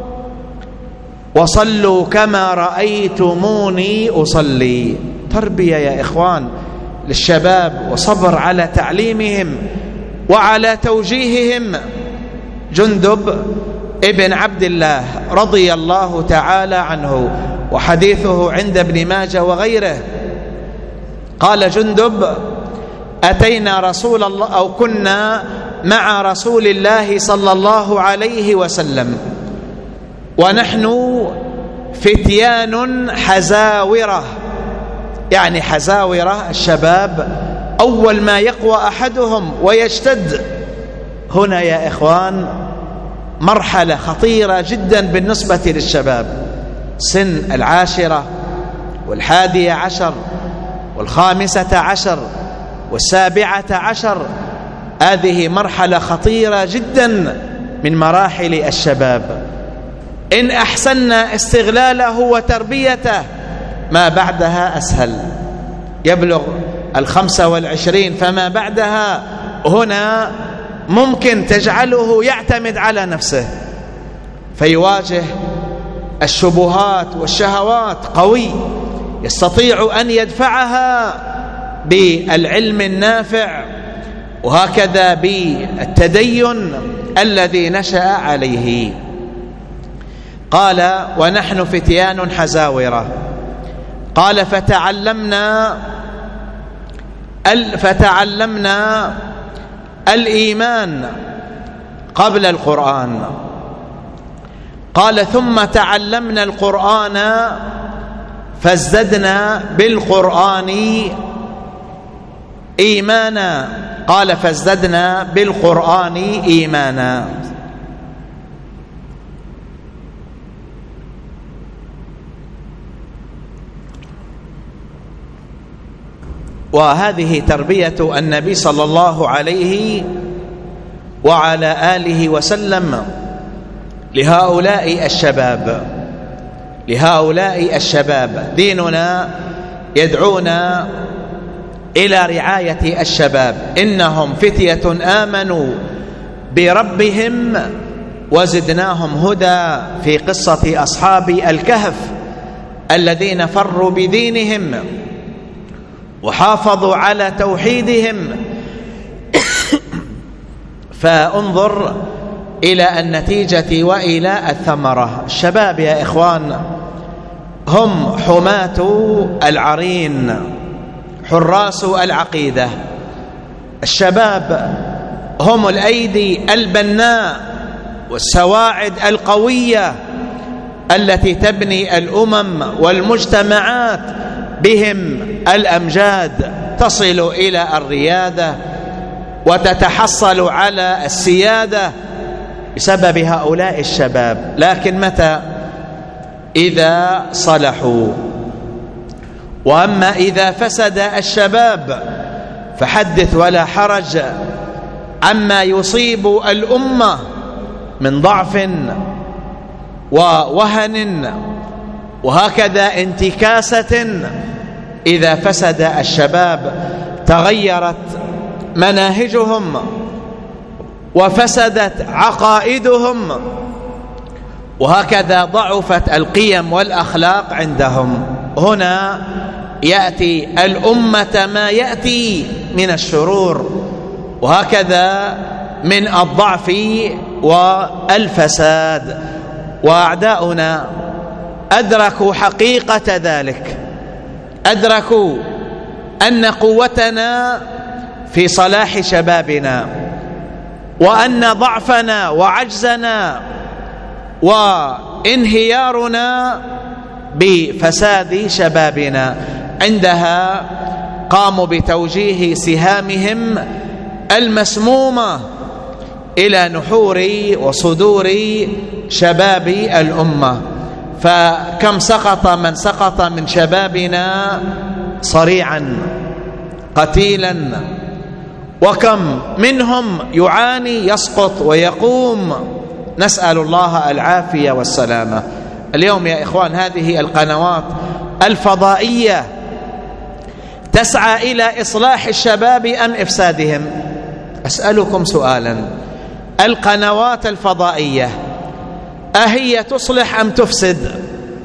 وصلوا كما رأيتموني أصلي. تربية يا إخوان للشباب، وصبر على تعليمهم وعلى توجيههم. جندب ابن عبد الله رضي الله تعالى عنه، وحديثه عند ابن ماجه وغيره، قال جندب: أتينا رسول الله أو كنا مع رسول الله صلى الله عليه وسلم ونحن فتيان حزاورة. يعني حزاورة الشباب أول ما يقوى أحدهم ويشتد. هنا يا إخوان مرحلة خطيرة جدا بالنسبة للشباب، سن العاشرة والحادية عشر والخامسة عشر والسابعة عشر. هذه مرحلة خطيرة جدا من مراحل الشباب. إن أحسننا استغلاله وتربيته ما بعدها أسهل. يبلغ الخمسة والعشرين فما بعدها هنا ممكن تجعله يعتمد على نفسه، فيواجه الشبهات والشهوات قوي، يستطيع أن يدفعها بالعلم النافع، وهكذا بالتدين الذي نشأ عليه. قال: ونحن فتيان حزاورة. قال: فتعلمنا فتعلمنا الإيمان قبل القرآن. قال: ثم تعلمنا القرآن فازددنا بالقرآن إيمانا. قال: فازددنا بالقرآن إيمانا. وهذه تربية النبي صلى الله عليه وعلى آله وسلم لهؤلاء الشباب لهؤلاء الشباب. ديننا يدعونا إلى رعاية الشباب. إنهم فتية آمنوا بربهم وزدناهم هدى، في قصة أصحاب الكهف الذين فروا بدينهم وحافظوا على توحيدهم. فانظر إلى النتيجة وإلى الثمرة. الشباب يا إخوان هم حماة العرين، حراس العقيدة. الشباب هم الأيدي البناء والسواعد القوية التي تبني الأمم والمجتمعات، بهم الأمجاد تصل إلى الريادة وتتحصل على السيادة بسبب هؤلاء الشباب. لكن متى؟ إذا صلحوا. وأما إذا فسد الشباب فحدث ولا حرج عما يصيب الأمة من ضعف ووهن وهكذا انتكاسة. إذا فسد الشباب تغيرت مناهجهم وفسدت عقائدهم، وهكذا ضعفت القيم والأخلاق عندهم. هنا يأتي الأمة ما يأتي من الشرور، وهكذا من الضعف والفساد. وأعداؤنا أدركوا حقيقة ذلك، أدركوا أن قوتنا في صلاح شبابنا، وأن ضعفنا وعجزنا وانهيارنا بفساد شبابنا. عندها قاموا بتوجيه سهامهم المسمومة إلى نحور وصدور شباب الأمة. فكم سقط من سقط من شبابنا صريعا قتيلا، وكم منهم يعاني يسقط ويقوم، نسأل الله العافية والسلامة. اليوم يا إخوان هذه القنوات الفضائية تسعى إلى إصلاح الشباب أم إفسادهم؟ أسألكم سؤالا، القنوات الفضائية أهي تصلح أم تفسد؟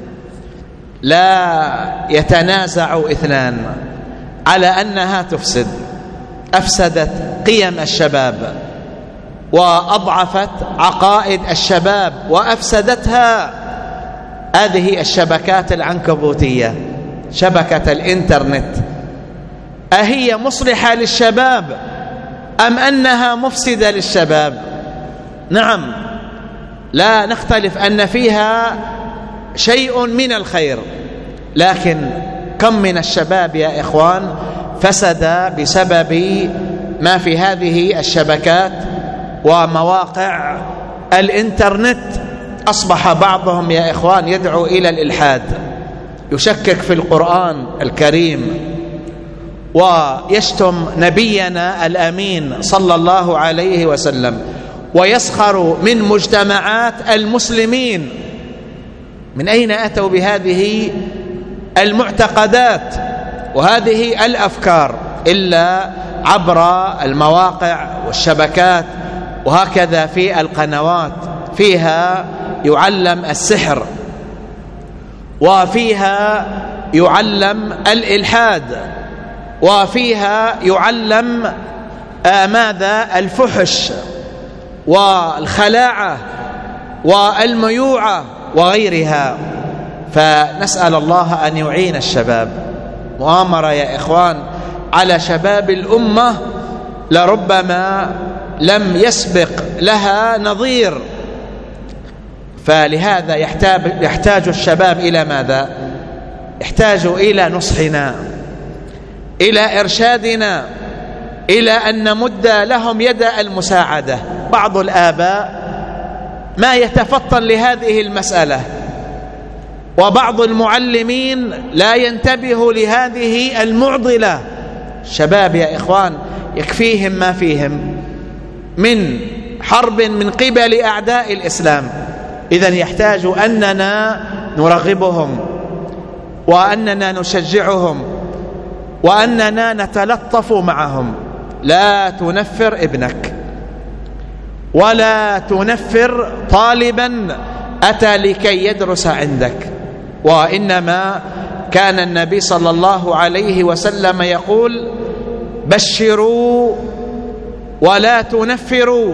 لا يتنازع اثنان على أنها تفسد. أفسدت قيم الشباب وأضعفت عقائد الشباب وأفسدتها هذه الشبكات العنكبوتية، شبكة الإنترنت. أهي مصلحة للشباب أم أنها مفسدة للشباب؟ نعم، لا نختلف أن فيها شيء من الخير، لكن كم من الشباب يا إخوان فسد بسبب ما في هذه الشبكات ومواقع الإنترنت. أصبح بعضهم يا إخوان يدعو إلى الإلحاد، يشكك في القرآن الكريم ويشتم نبينا الأمين صلى الله عليه وسلم، ويسخر من مجتمعات المسلمين. من أين أتوا بهذه المعتقدات وهذه الأفكار إلا عبر المواقع والشبكات، وهكذا في القنوات فيها يعلم السحر وفيها يعلم الإلحاد وفيها يعلم ماذا؟ الفحش والخلاعة والميوعة وغيرها. فنسأل الله أن يعين الشباب. مؤامرة يا إخوان على شباب الأمة لربما لم يسبق لها نظير. فلهذا يحتاج, يحتاج الشباب إلى ماذا؟ يحتاج إلى نصحنا، إلى إرشادنا، إلى أن نمد لهم يد المساعدة. بعض الآباء ما يتفطن لهذه المسألة، وبعض المعلمين لا ينتبه لهذه المعضلة. شباب يا إخوان يكفيهم ما فيهم من حرب من قبل أعداء الإسلام، إذن يحتاج أننا نرغبهم وأننا نشجعهم وأننا نتلطف معهم. لا تنفر ابنك ولا تنفر طالبا أتى لكي يدرس عندك، وإنما كان النبي صلى الله عليه وسلم يقول: بشروا ولا تنفروا،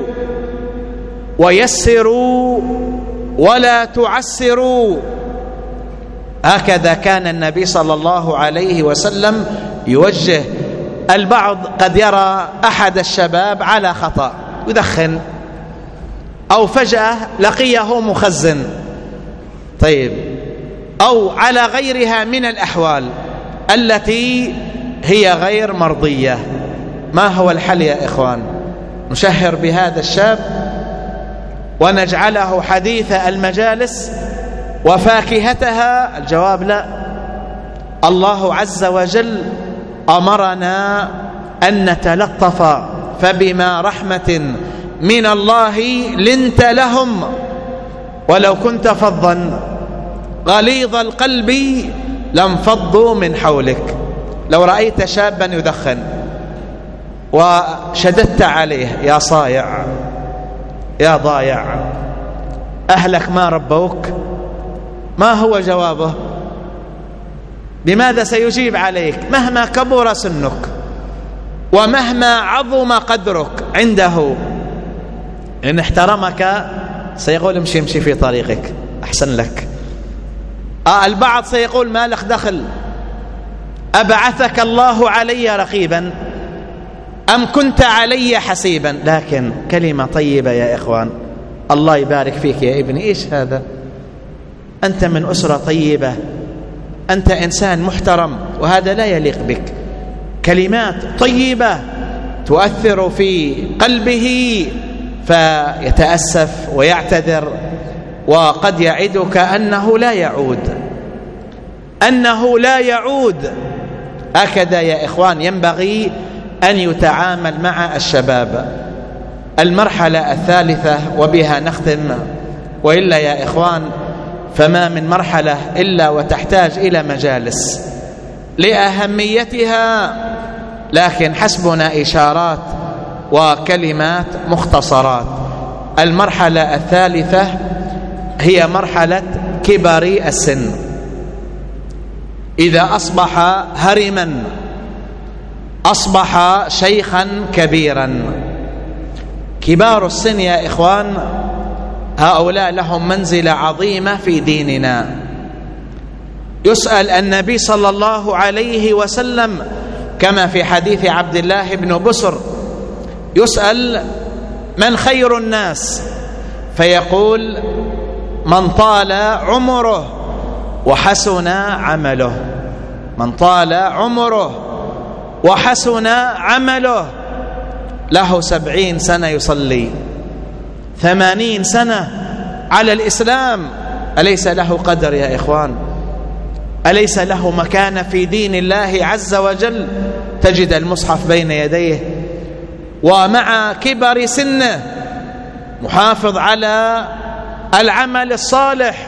ويسروا ولا تعسروا. هكذا كان النبي صلى الله عليه وسلم يوجه. البعض قد يرى أحد الشباب على خطأ يدخن، أو فجأة لقيه مخزن، طيب، أو على غيرها من الأحوال التي هي غير مرضية. ما هو الحل يا إخوان؟ نشهر بهذا الشاب ونجعله حديث المجالس وفاكهتها؟ الجواب لا. الله عز وجل أمرنا أن نتلطف، فبما رحمة من الله لنت لهم ولو كنت فظا غليظ القلب لانفضوا من حولك. لو رأيت شابا يدخن وشددت عليه: يا صايع، يا ضايع، أهلك ما ربوك، ما هو جوابه؟ بماذا سيجيب عليك؟ مهما كبر سنك ومهما عظم قدرك عنده، إن احترمك سيقول: امشي امشي في طريقك، أحسن لك. آه البعض سيقول: ما لك دخل، أبعثك الله علي رقيبا أم كنت علي حسيبا؟ لكن كلمة طيبة يا إخوان: الله يبارك فيك يا ابني، إيش هذا؟ أنت من أسرة طيبة، أنت إنسان محترم، وهذا لا يليق بك. كلمات طيبة تؤثر في قلبه فيتأسف ويعتذر، وقد يعدك أنه لا يعود، أنه لا يعود. هكذا يا إخوان ينبغي أن يتعامل مع الشباب. المرحلة الثالثة وبها نختم، وإلا يا إخوان فما من مرحلة إلا وتحتاج إلى مجالس لأهميتها، لكن حسبنا إشارات وكلمات مختصرات. المرحلة الثالثة هي مرحلة كبر السن. إذا أصبح هرما، أصبح شيخا كبيرا. كبار السن يا إخوان هؤلاء لهم منزلة عظيمة في ديننا. يسأل النبي صلى الله عليه وسلم كما في حديث عبد الله بن بسر، يسأل: من خير الناس؟ فيقول: من طال عمره وحسن عمله. من طال عمره وحسن عمله. له سبعين سنة يصلي، ثمانين سنة على الإسلام، أليس له قدر يا إخوان؟ أليس له مكانة في دين الله عز وجل؟ تجد المصحف بين يديه، ومع كبر سنه محافظ على العمل الصالح.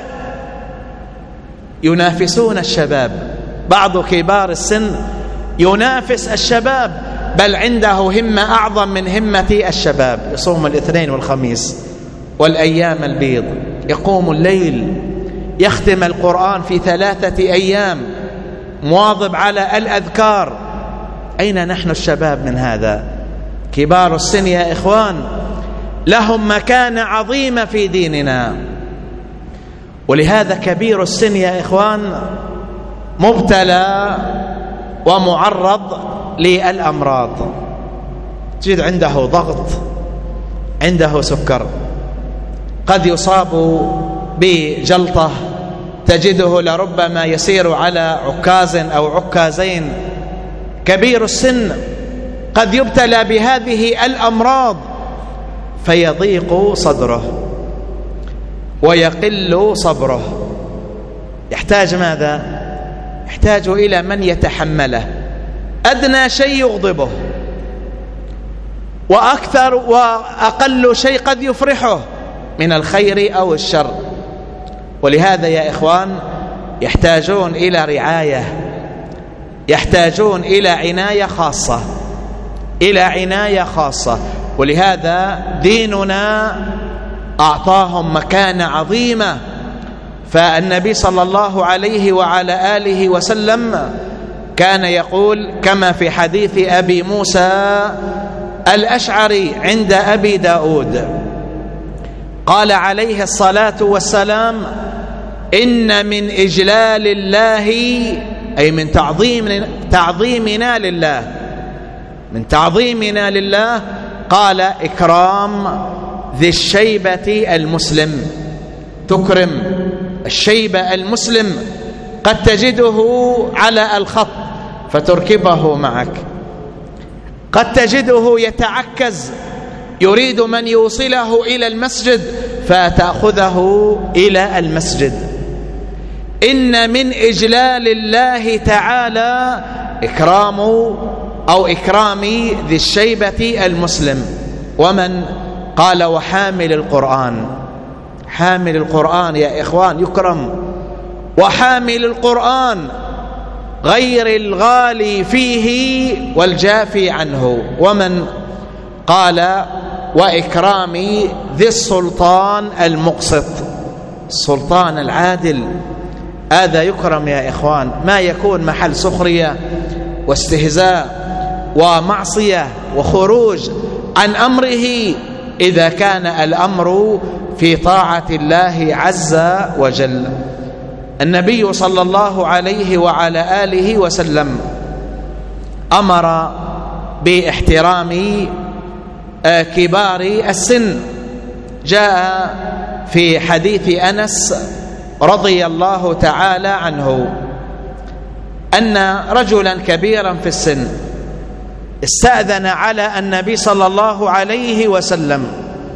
ينافسون الشباب، بعض كبار السن ينافس الشباب، بل عنده همة أعظم من همة الشباب. يصوم الاثنين والخميس والأيام البيض، يقوم الليل، يختم القرآن في ثلاثة أيام، مواظب على الأذكار. أين نحن الشباب من هذا؟ كبار السن يا إخوان لهم مكانة عظيمة في ديننا، ولهذا كبير السن يا إخوان مبتلى ومعرض للأمراض. تجد عنده ضغط، عنده سكر، قد يصاب بجلطة، تجده لربما يسير على عكاز أو عكازين. كبير السن قد يبتلى بهذه الأمراض فيضيق صدره ويقل صبره. يحتاج ماذا؟ يحتاج إلى من يتحمله. أدنى شيء يغضبه، وأكثر وأقل شيء قد يفرحه من الخير أو الشر. ولهذا يا إخوان يحتاجون إلى رعاية، يحتاجون إلى عناية خاصة، إلى عناية خاصة. ولهذا ديننا أعطاهم مكانة عظيمة. فالنبي صلى الله عليه وعلى آله وسلم كان يقول كما في حديث أبي موسى الأشعري عند أبي داود، قال عليه الصلاة والسلام: إن من إجلال الله، أي من تعظيم تعظيمنا لله، من تعظيمنا لله، قال: إكرام ذي الشيبة المسلم. تكرم الشيبة المسلم، قد تجده على الخط فتركبه معك، قد تجده يتعكز يريد من يوصله إلى المسجد فتأخذه إلى المسجد. إن من إجلال الله تعالى إكرام أو إكرام ذي الشيبة المسلم. ومن قال: وحامل القرآن. حامل القرآن يا إخوان يكرم، وحامل القرآن غير الغالي فيه والجافي عنه. ومن قال: وإكرام ذي السلطان المقسط، السلطان العادل، هذا يكرم يا إخوان. ما يكون محل سخرية واستهزاء ومعصية وخروج عن أمره إذا كان الأمر في طاعة الله عز وجل. النبي صلى الله عليه وعلى آله وسلم أمر باحترام كبار السن. جاء في حديث أنس رضي الله تعالى عنه أن رجلا كبيرا في السن استأذن على النبي صلى الله عليه وسلم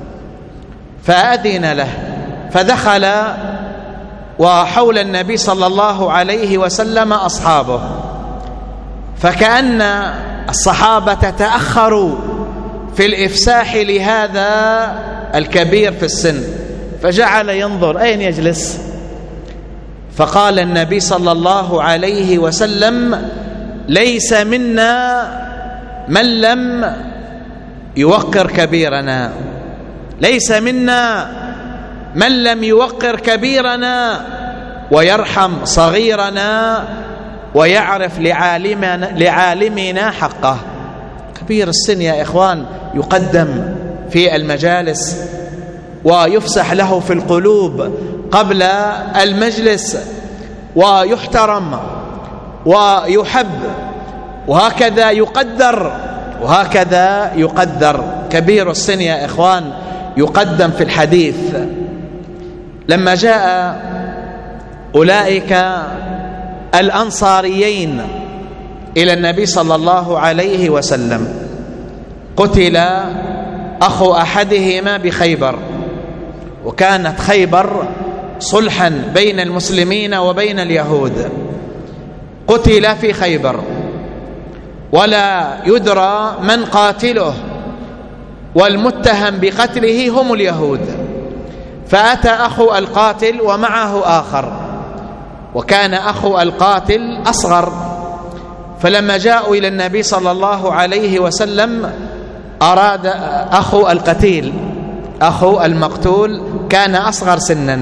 فأذن له، فدخل وحول النبي صلى الله عليه وسلم أصحابه، فكأن الصحابة تأخروا في الإفساح لهذا الكبير في السن، فجعل ينظر أين يجلس، فقال النبي صلى الله عليه وسلم: ليس منا من لم يوقر كبيرنا، ليس منا من لم يوقر كبيرنا ويرحم صغيرنا ويعرف لعالمنا, لعالمنا حقه. كبير السن يا إخوان يقدم في المجالس ويفسح له في القلوب قبل المجلس ويحترم ويحب، وهكذا يقدر، وهكذا يقدر. كبير السن يا إخوان يقدم في الحديث. لما جاء أولئك الأنصاريين إلى النبي صلى الله عليه وسلم، قتل أخو أحدهما بخيبر، وكانت خيبر صلحا بين المسلمين وبين اليهود، قتل في خيبر ولا يدرى من قاتله، والمتهم بقتله هم اليهود. فأتى أخو القاتل ومعه آخر، وكان أخو القاتل أصغر، فلما جاءوا إلى النبي صلى الله عليه وسلم أراد أخو القتيل أخو المقتول كان أصغر سنا،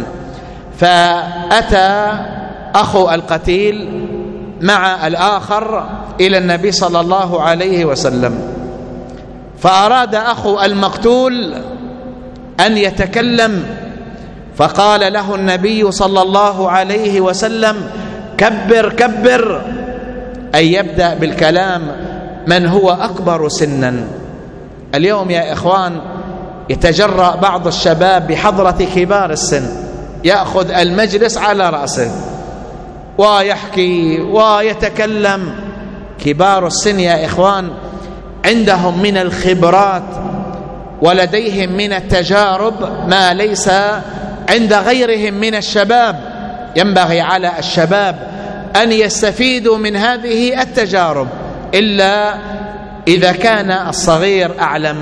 فأتى أخو القتيل مع الآخر إلى النبي صلى الله عليه وسلم، فأراد أخو المقتول أن يتكلم، فقال له النبي صلى الله عليه وسلم: كبر كبر، أي يبدأ بالكلام من هو أكبر سنا. اليوم يا إخوان يتجرأ بعض الشباب بحضرة كبار السن، يأخذ المجلس على رأسه ويحكي ويتكلم. كبار السن يا إخوان عندهم من الخبرات ولديهم من التجارب ما ليس عند غيرهم من الشباب. ينبغي على الشباب أن يستفيدوا من هذه التجارب إلا إذا كان الصغير أعلم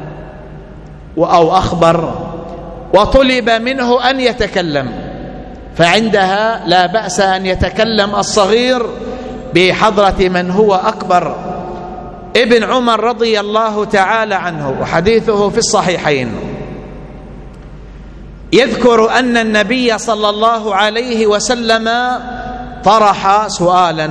أو أخبر وطلب منه أن يتكلم، فعندها لا بأس أن يتكلم الصغير بحضرة من هو أكبر. ابن عمر رضي الله تعالى عنه وحديثه في الصحيحين يذكر أن النبي صلى الله عليه وسلم طرح سؤالا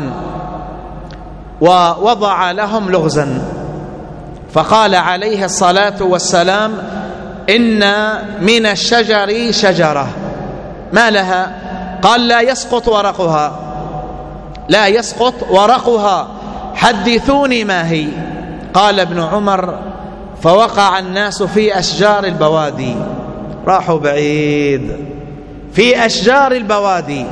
ووضع لهم لغزا، فقال عليه الصلاة والسلام: إن من الشجر شجرة ما لها؟ قال: لا يسقط ورقها، لا يسقط ورقها، حدثوني ما هي. قال ابن عمر: فوقع الناس في أشجار البوادي. راحوا بعيد، في أشجار البوادي.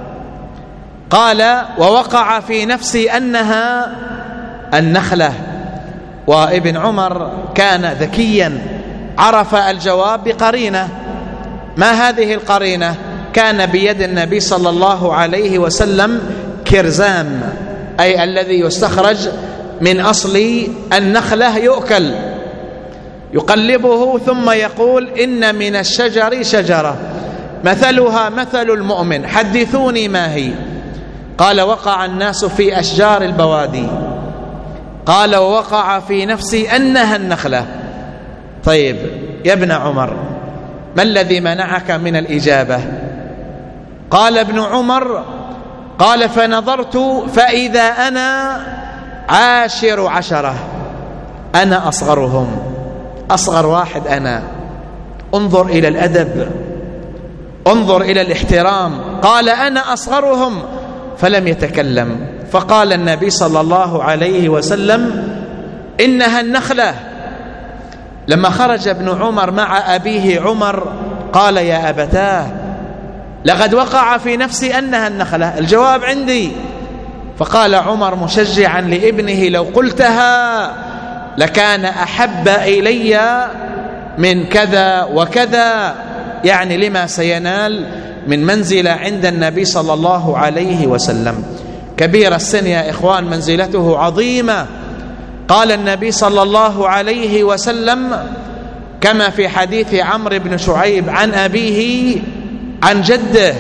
قال: ووقع في نفسي أنها النخلة. وابن عمر كان ذكيا، عرف الجواب بقرينة. ما هذه القرينة؟ كان بيد النبي صلى الله عليه وسلم كرزام، أي الذي يستخرج من أصل النخلة يؤكل، يقلبه ثم يقول: إن من الشجر شجرة مثلها مثل المؤمن، حدثوني ما هي. قال: وقع الناس في أشجار البوادي. قال: ووقع في نفسي أنها النخلة. طيب يا ابن عمر، ما الذي منعك من الإجابة؟ قال ابن عمر: قال: فنظرت فإذا أنا عاشر عشرة، أنا أصغرهم، أصغر واحد أنا. انظر إلى الأدب، انظر إلى الاحترام. قال: أنا أصغرهم، فلم يتكلم. فقال النبي صلى الله عليه وسلم: إنها النخلة. لما خرج ابن عمر مع أبيه عمر قال: يا أبتاه، لقد وقع في نفسي أنها النخلة، الجواب عندي. فقال عمر مشجعا لابنه: لو قلتها لكان أحب إلي من كذا وكذا، يعني لما سينال من منزلة عند النبي صلى الله عليه وسلم. كبير السن يا إخوان منزلته عظيمة. قال النبي صلى الله عليه وسلم كما في حديث عمرو بن شعيب عن أبيه عن جده،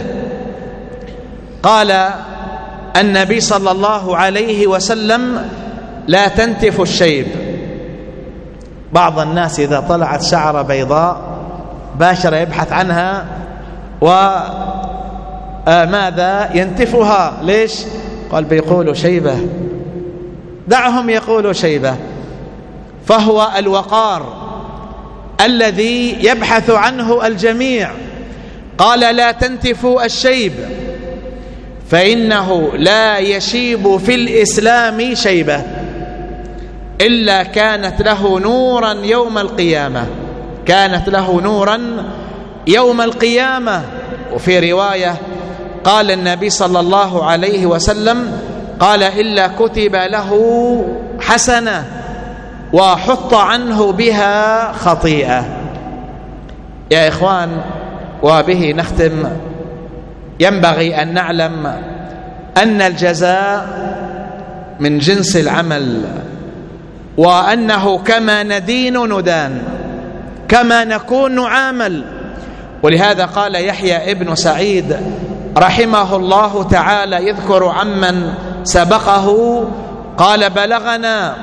قال النبي صلى الله عليه وسلم: لا تنتف الشيب. بعض الناس إذا طلعت شعرة بيضاء باشر يبحث عنها وماذا ينتفها. ليش؟ قال: بيقولوا شيبة. دعهم يقولوا شيبة. فهو الوقار الذي يبحث عنه الجميع. قال: لا تنتفوا الشيب فإنه لا يشيب في الإسلام شيبة إلا كانت له نورا يوم القيامة، كانت له نورا يوم القيامة. وفي رواية قال النبي صلى الله عليه وسلم: قال: إلا كتب له حسنة وحط عنه بها خطيئة. يا إخوان، وبه نختم، ينبغي أن نعلم أن الجزاء من جنس العمل، وأنه كما ندين ندان، كما نكون نعامل. ولهذا قال يحيى ابن سعيد رحمه الله تعالى يذكر عمن سبقه، قال: بلغنا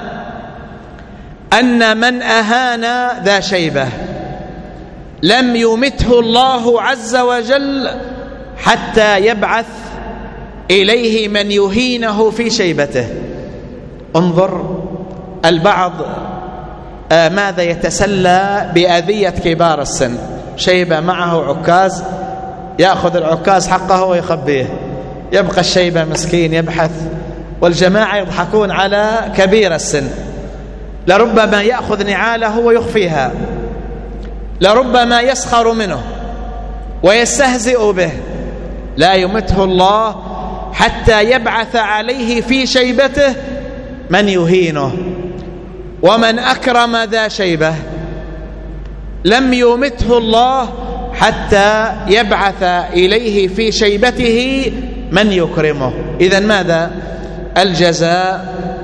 أن من أهان ذا شيبة لم يمته الله عز وجل حتى يبعث إليه من يهينه في شيبته. انظر البعض آه ماذا يتسلى بأذية كبار السن. شيبة معه عكاز، يأخذ العكاز حقه ويخبيه، يبقى الشيبة مسكين يبحث، والجماعة يضحكون على كبير السن. لربما يأخذ نعاله ويخفيها، لربما يسخر منه ويستهزئ به. لا يمته الله حتى يبعث عليه في شيبته من يهينه. ومن أكرم ذا شيبة لم يمته الله حتى يبعث إليه في شيبته من يكرمه. إذن ماذا؟ الجزاء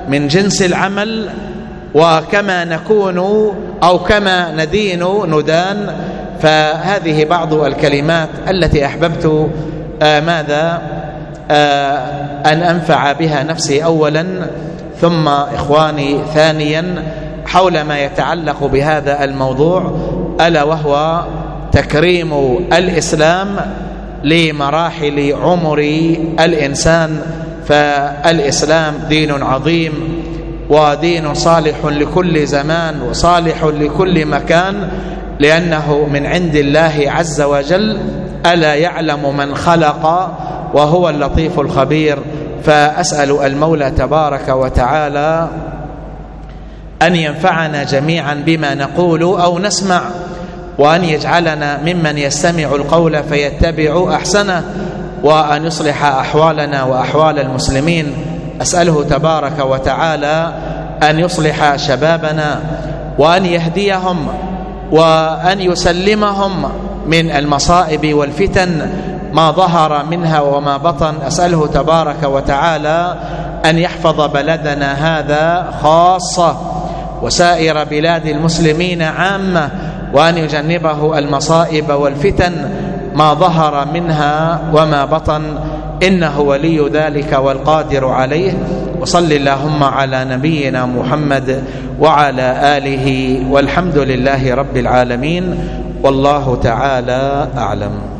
من جنس العمل، وكما نكون أو كما ندين ندان. فهذه بعض الكلمات التي أحببت آه ماذا آه أن أنفع بها نفسي أولا، ثم إخواني ثانيا، حول ما يتعلق بهذا الموضوع، ألا وهو تكريم الإسلام لمراحل عمر الإنسان. فالإسلام دين عظيم ودين صالح لكل زمان وصالح لكل مكان، لأنه من عند الله عز وجل. ألا يعلم من خلق وهو اللطيف الخبير. فأسأل المولى تبارك وتعالى أن ينفعنا جميعا بما نقول أو نسمع، وأن يجعلنا ممن يستمع القول فيتبع أحسنه، وأن يصلح أحوالنا وأحوال المسلمين. أسأله تبارك وتعالى أن يصلح شبابنا، وأن يهديهم، وأن يسلمهم من المصائب والفتن ما ظهر منها وما بطن. أسأله تبارك وتعالى أن يحفظ بلدنا هذا خاصة وسائر بلاد المسلمين عامة، وأن يجنبه المصائب والفتن ما ظهر منها وما بطن، إنه ولي ذلك والقادر عليه. وصل اللهم على نبينا محمد وعلى آله، والحمد لله رب العالمين، والله تعالى أعلم.